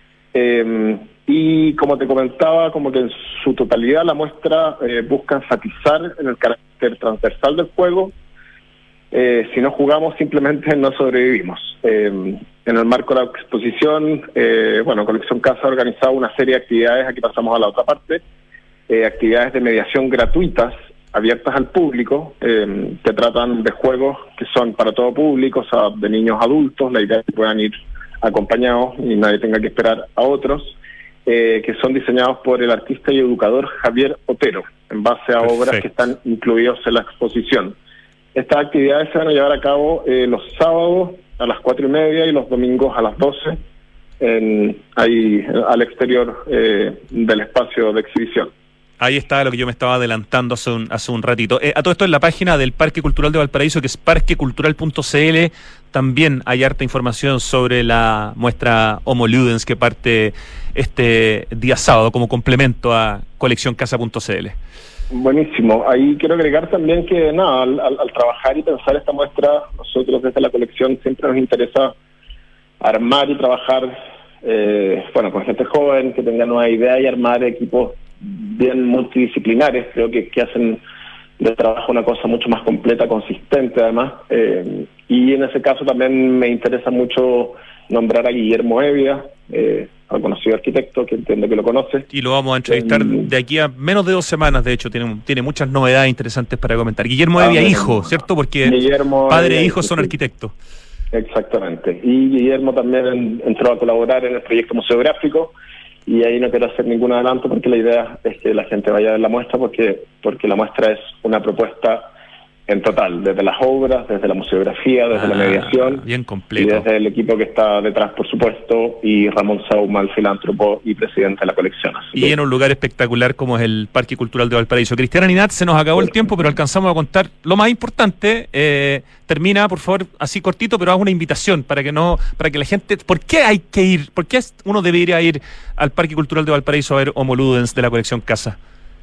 Eh, y como te comentaba, como que en su totalidad la muestra eh, busca enfatizar en el carácter transversal del juego. Eh, si no jugamos, simplemente no sobrevivimos. Eh, en el marco de la exposición, eh, bueno, Colección Casa ha organizado una serie de actividades, aquí pasamos a la otra parte, eh, actividades de mediación gratuitas, abiertas al público, eh, que tratan de juegos que son para todo público, o sea, de niños adultos, la idea es que puedan ir acompañados y nadie tenga que esperar a otros, eh, que son diseñados por el artista y educador Javier Otero, en base a Perfecto. obras que están incluidas en la exposición. Estas actividades se van a llevar a cabo eh, los sábados a las cuatro y media y los domingos a las doce, en, ahí al exterior eh, del espacio de exhibición. Ahí está lo que yo me estaba adelantando hace un, hace un ratito. Eh, a todo esto en la página del Parque Cultural de Valparaíso, que es parque cultural punto c l, también hay harta información sobre la muestra Homo Ludens que parte este día sábado como complemento a colección casa punto c l. Buenísimo. Ahí quiero agregar también que, nada, al, al, al trabajar y pensar esta muestra, nosotros desde la colección siempre nos interesa armar y trabajar, eh, bueno, con gente joven que tenga nueva idea y armar equipos bien multidisciplinares. Creo que, que hacen del trabajo una cosa mucho más completa, consistente además, eh, y en ese caso también me interesa mucho nombrar a Guillermo Evia, eh, al conocido arquitecto, que entiendo que lo conoce. Y lo vamos a entrevistar um, de aquí a menos de dos semanas, de hecho, tiene, tiene muchas novedades interesantes para comentar. Guillermo Evia, ah, hijo, ¿cierto? Porque Guillermo padre Evia, e hijo son sí. arquitectos. Exactamente. Y Guillermo también entró a colaborar en el proyecto museográfico, y ahí no quiero hacer ningún adelanto porque la idea es que la gente vaya a ver la muestra, porque porque la muestra es una propuesta en total, desde las obras, desde la museografía, desde ah, la mediación, bien completo. Y desde el equipo que está detrás, por supuesto, y Ramón Sauma, el filántropo y presidente de la colección. Así y que... en un lugar espectacular como es el Parque Cultural de Valparaíso. Cristiana Ninat, se nos acabó el tiempo, pero alcanzamos a contar lo más importante. Eh, termina, por favor, así cortito, pero haz una invitación para que no, para que la gente... ¿Por qué hay que ir? ¿Por qué uno debería ir al Parque Cultural de Valparaíso a ver Homo Ludens de la colección Casa?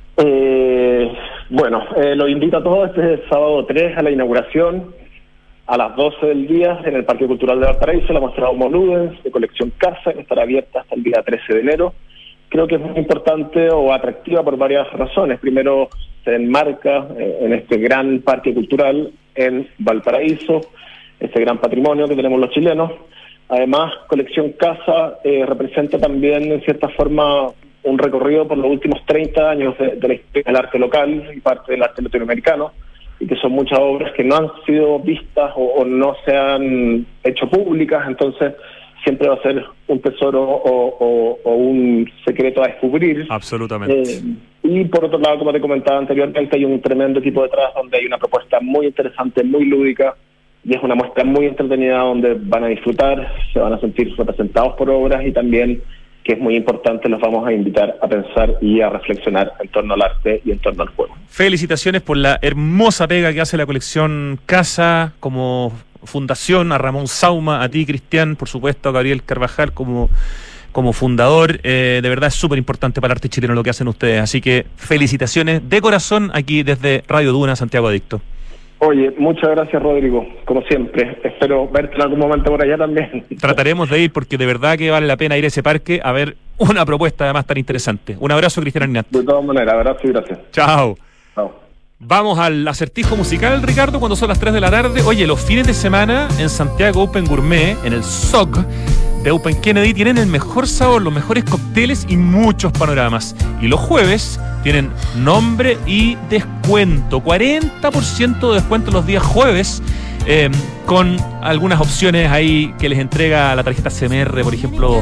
Eh, bueno, eh, los invito a todos este sábado tres a la inauguración a las doce del día en el Parque Cultural de Valparaíso, la muestra Homo Ludens de colección Casa, que estará abierta hasta el día trece de enero. Creo que es muy importante o atractiva por varias razones. Primero, se enmarca eh, en este gran parque cultural en Valparaíso, este gran patrimonio que tenemos los chilenos. Además, colección Casa eh, representa también, en cierta forma, un recorrido por los últimos treinta años de, de la historia del arte local y parte del arte latinoamericano, y que son muchas obras que no han sido vistas o, o no se han hecho públicas. Entonces siempre va a ser un tesoro o, o, o un secreto a descubrir. Absolutamente. Eh, y por otro lado, como te comentaba anteriormente, hay un tremendo equipo detrás donde hay una propuesta muy interesante, muy lúdica, y es una muestra muy entretenida donde van a disfrutar, se van a sentir representados por obras, y también, que es muy importante, los vamos a invitar a pensar y a reflexionar en torno al arte y en torno al juego. Felicitaciones por la hermosa pega que hace la colección Casa como fundación, a Ramón Sauma, a ti, Cristian, por supuesto, a Gabriel Carvajal como, como fundador. Eh, de verdad es súper importante para el arte chileno lo que hacen ustedes, así que felicitaciones de corazón aquí desde Radio Duna, Santiago Adicto. Oye, muchas gracias, Rodrigo, como siempre. Espero verte en algún momento por allá también. Trataremos de ir porque de verdad que vale la pena ir a ese parque a ver una propuesta además tan interesante. Un abrazo, Cristian Ninat. De todas maneras, abrazo y gracias. Chao. Chao. Vamos al acertijo musical, Ricardo, cuando son las tres de la tarde. Oye, los fines de semana en Santiago Open Gourmet, en el S O G de Open Kennedy, tienen el mejor sabor, los mejores cócteles y muchos panoramas. Y los jueves tienen nombre y descuento. cuarenta por ciento de descuento los días jueves, eh, con algunas opciones ahí que les entrega la tarjeta C M R, por ejemplo,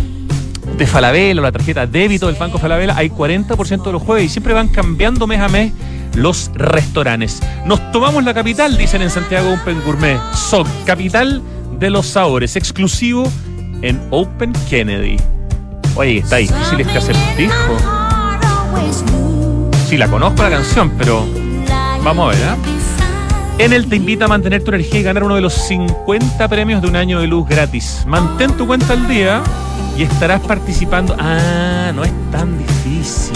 de Falabella, o la tarjeta débito del Banco Falabella. Hay cuarenta por ciento de los jueves y siempre van cambiando mes a mes los restaurantes. Nos tomamos la capital, dicen en Santiago Open Gourmet. S O G, capital de los sabores, exclusivo en Open Kennedy. Oye, está difícil este acertijo. Sí, la conozco la canción, pero vamos a ver, ¿eh? Enel te invita a mantener tu energía y ganar uno de los cincuenta premios de un año de luz gratis. Mantén tu cuenta al día y estarás participando. Ah, no es tan difícil.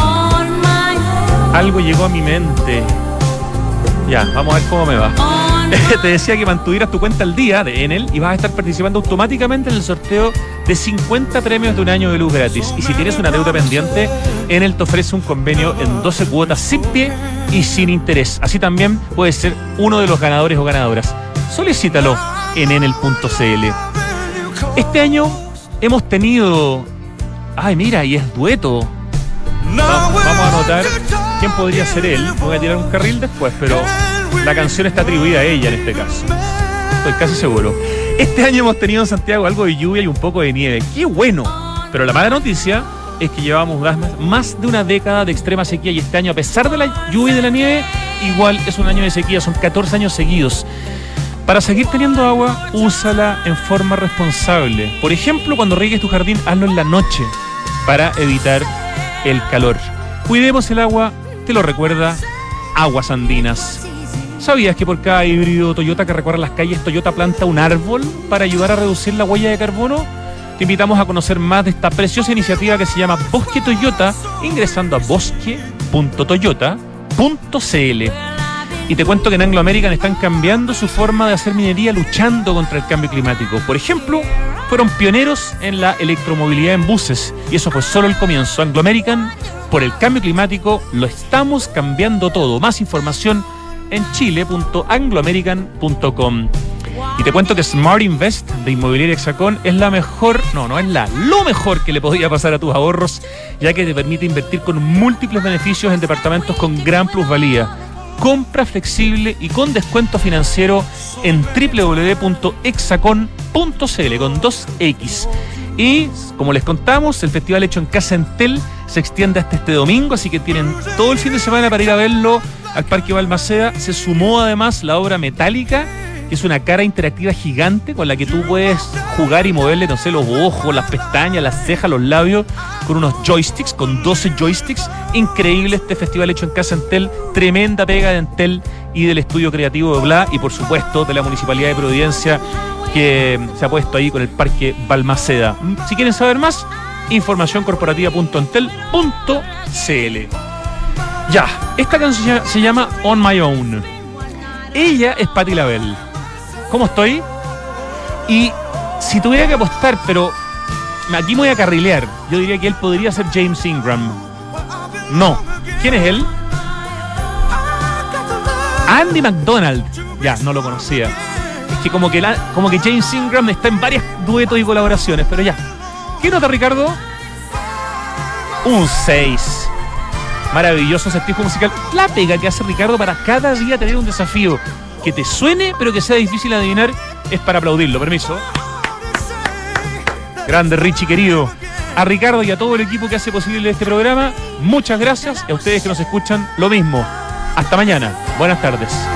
Algo llegó a mi mente. Ya, vamos a ver cómo me va. Te decía que mantuvieras tu cuenta al día de Enel y vas a estar participando automáticamente en el sorteo de cincuenta premios de un año de luz gratis. Y si tienes una deuda pendiente, Enel te ofrece un convenio en doce cuotas sin pie y sin interés. Así también puedes ser uno de los ganadores o ganadoras. Solicítalo en enel punto c l. Este año hemos tenido... Ay, mira, y es dueto. Va- vamos a anotar quién podría ser él. Voy a tirar un carril después, pero la canción está atribuida a ella en este caso. Estoy casi seguro. Este año hemos tenido en Santiago algo de lluvia y un poco de nieve. ¡Qué bueno! Pero la mala noticia es que llevamos más de una década de extrema sequía y este año, a pesar de la lluvia y de la nieve, igual es un año de sequía. Son catorce años seguidos. Para seguir teniendo agua, úsala en forma responsable. Por ejemplo, cuando riegues tu jardín, hazlo en la noche para evitar el calor. Cuidemos el agua, te lo recuerda Aguas Andinas. ¿Sabías que por cada híbrido Toyota que recorre las calles, Toyota planta un árbol para ayudar a reducir la huella de carbono? Te invitamos a conocer más de esta preciosa iniciativa que se llama Bosque Toyota, ingresando a bosque punto toyota punto c l. Y te cuento que en Anglo American están cambiando su forma de hacer minería luchando contra el cambio climático. Por ejemplo, fueron pioneros en la electromovilidad en buses. Y eso fue solo el comienzo. Anglo American, por el cambio climático, lo estamos cambiando todo. Más información en chile punto anglo american punto com. Y te cuento que Smart Invest de Inmobiliaria Hexacón es la mejor, no, no es la, lo mejor que le podía pasar a tus ahorros, ya que te permite invertir con múltiples beneficios en departamentos con gran plusvalía. Compra flexible y con descuento financiero en doble u doble u doble u punto hexacon punto c l con dos X. Y como les contamos, el festival hecho en Casa Entel se extiende hasta este domingo, así que tienen todo el fin de semana para ir a verlo al Parque Balmaceda. Se sumó además la obra Metálica, que es una cara interactiva gigante con la que tú puedes jugar y moverle, no sé, los ojos, las pestañas, las cejas, los labios, con unos joysticks, con doce joysticks. Increíble este festival hecho en Casa Entel, tremenda pega de Entel y del estudio creativo de Bla, y por supuesto de la Municipalidad de Providencia, que se ha puesto ahí con el Parque Balmaceda. Si quieren saber más, información corporativa punto entel punto c l. Ya, esta canción se llama On My Own. Ella es Patti LaBelle. ¿Cómo estoy? Y si tuviera que apostar, pero aquí me voy a carrilear, yo diría que él podría ser James Ingram. No. ¿Quién es él? Andy McDonald. Ya, no lo conocía. Es que como que, la, como que James Ingram está en varios duetos y colaboraciones, pero ya. ¿Qué nota, Ricardo? Un seis. Maravilloso acertijo musical. La pega que hace Ricardo para cada día tener un desafío que te suene, pero que sea difícil de adivinar, es para aplaudirlo. Permiso. Grande Richie, querido. A Ricardo y a todo el equipo que hace posible este programa, muchas gracias. Y a ustedes que nos escuchan, lo mismo. Hasta mañana. Buenas tardes.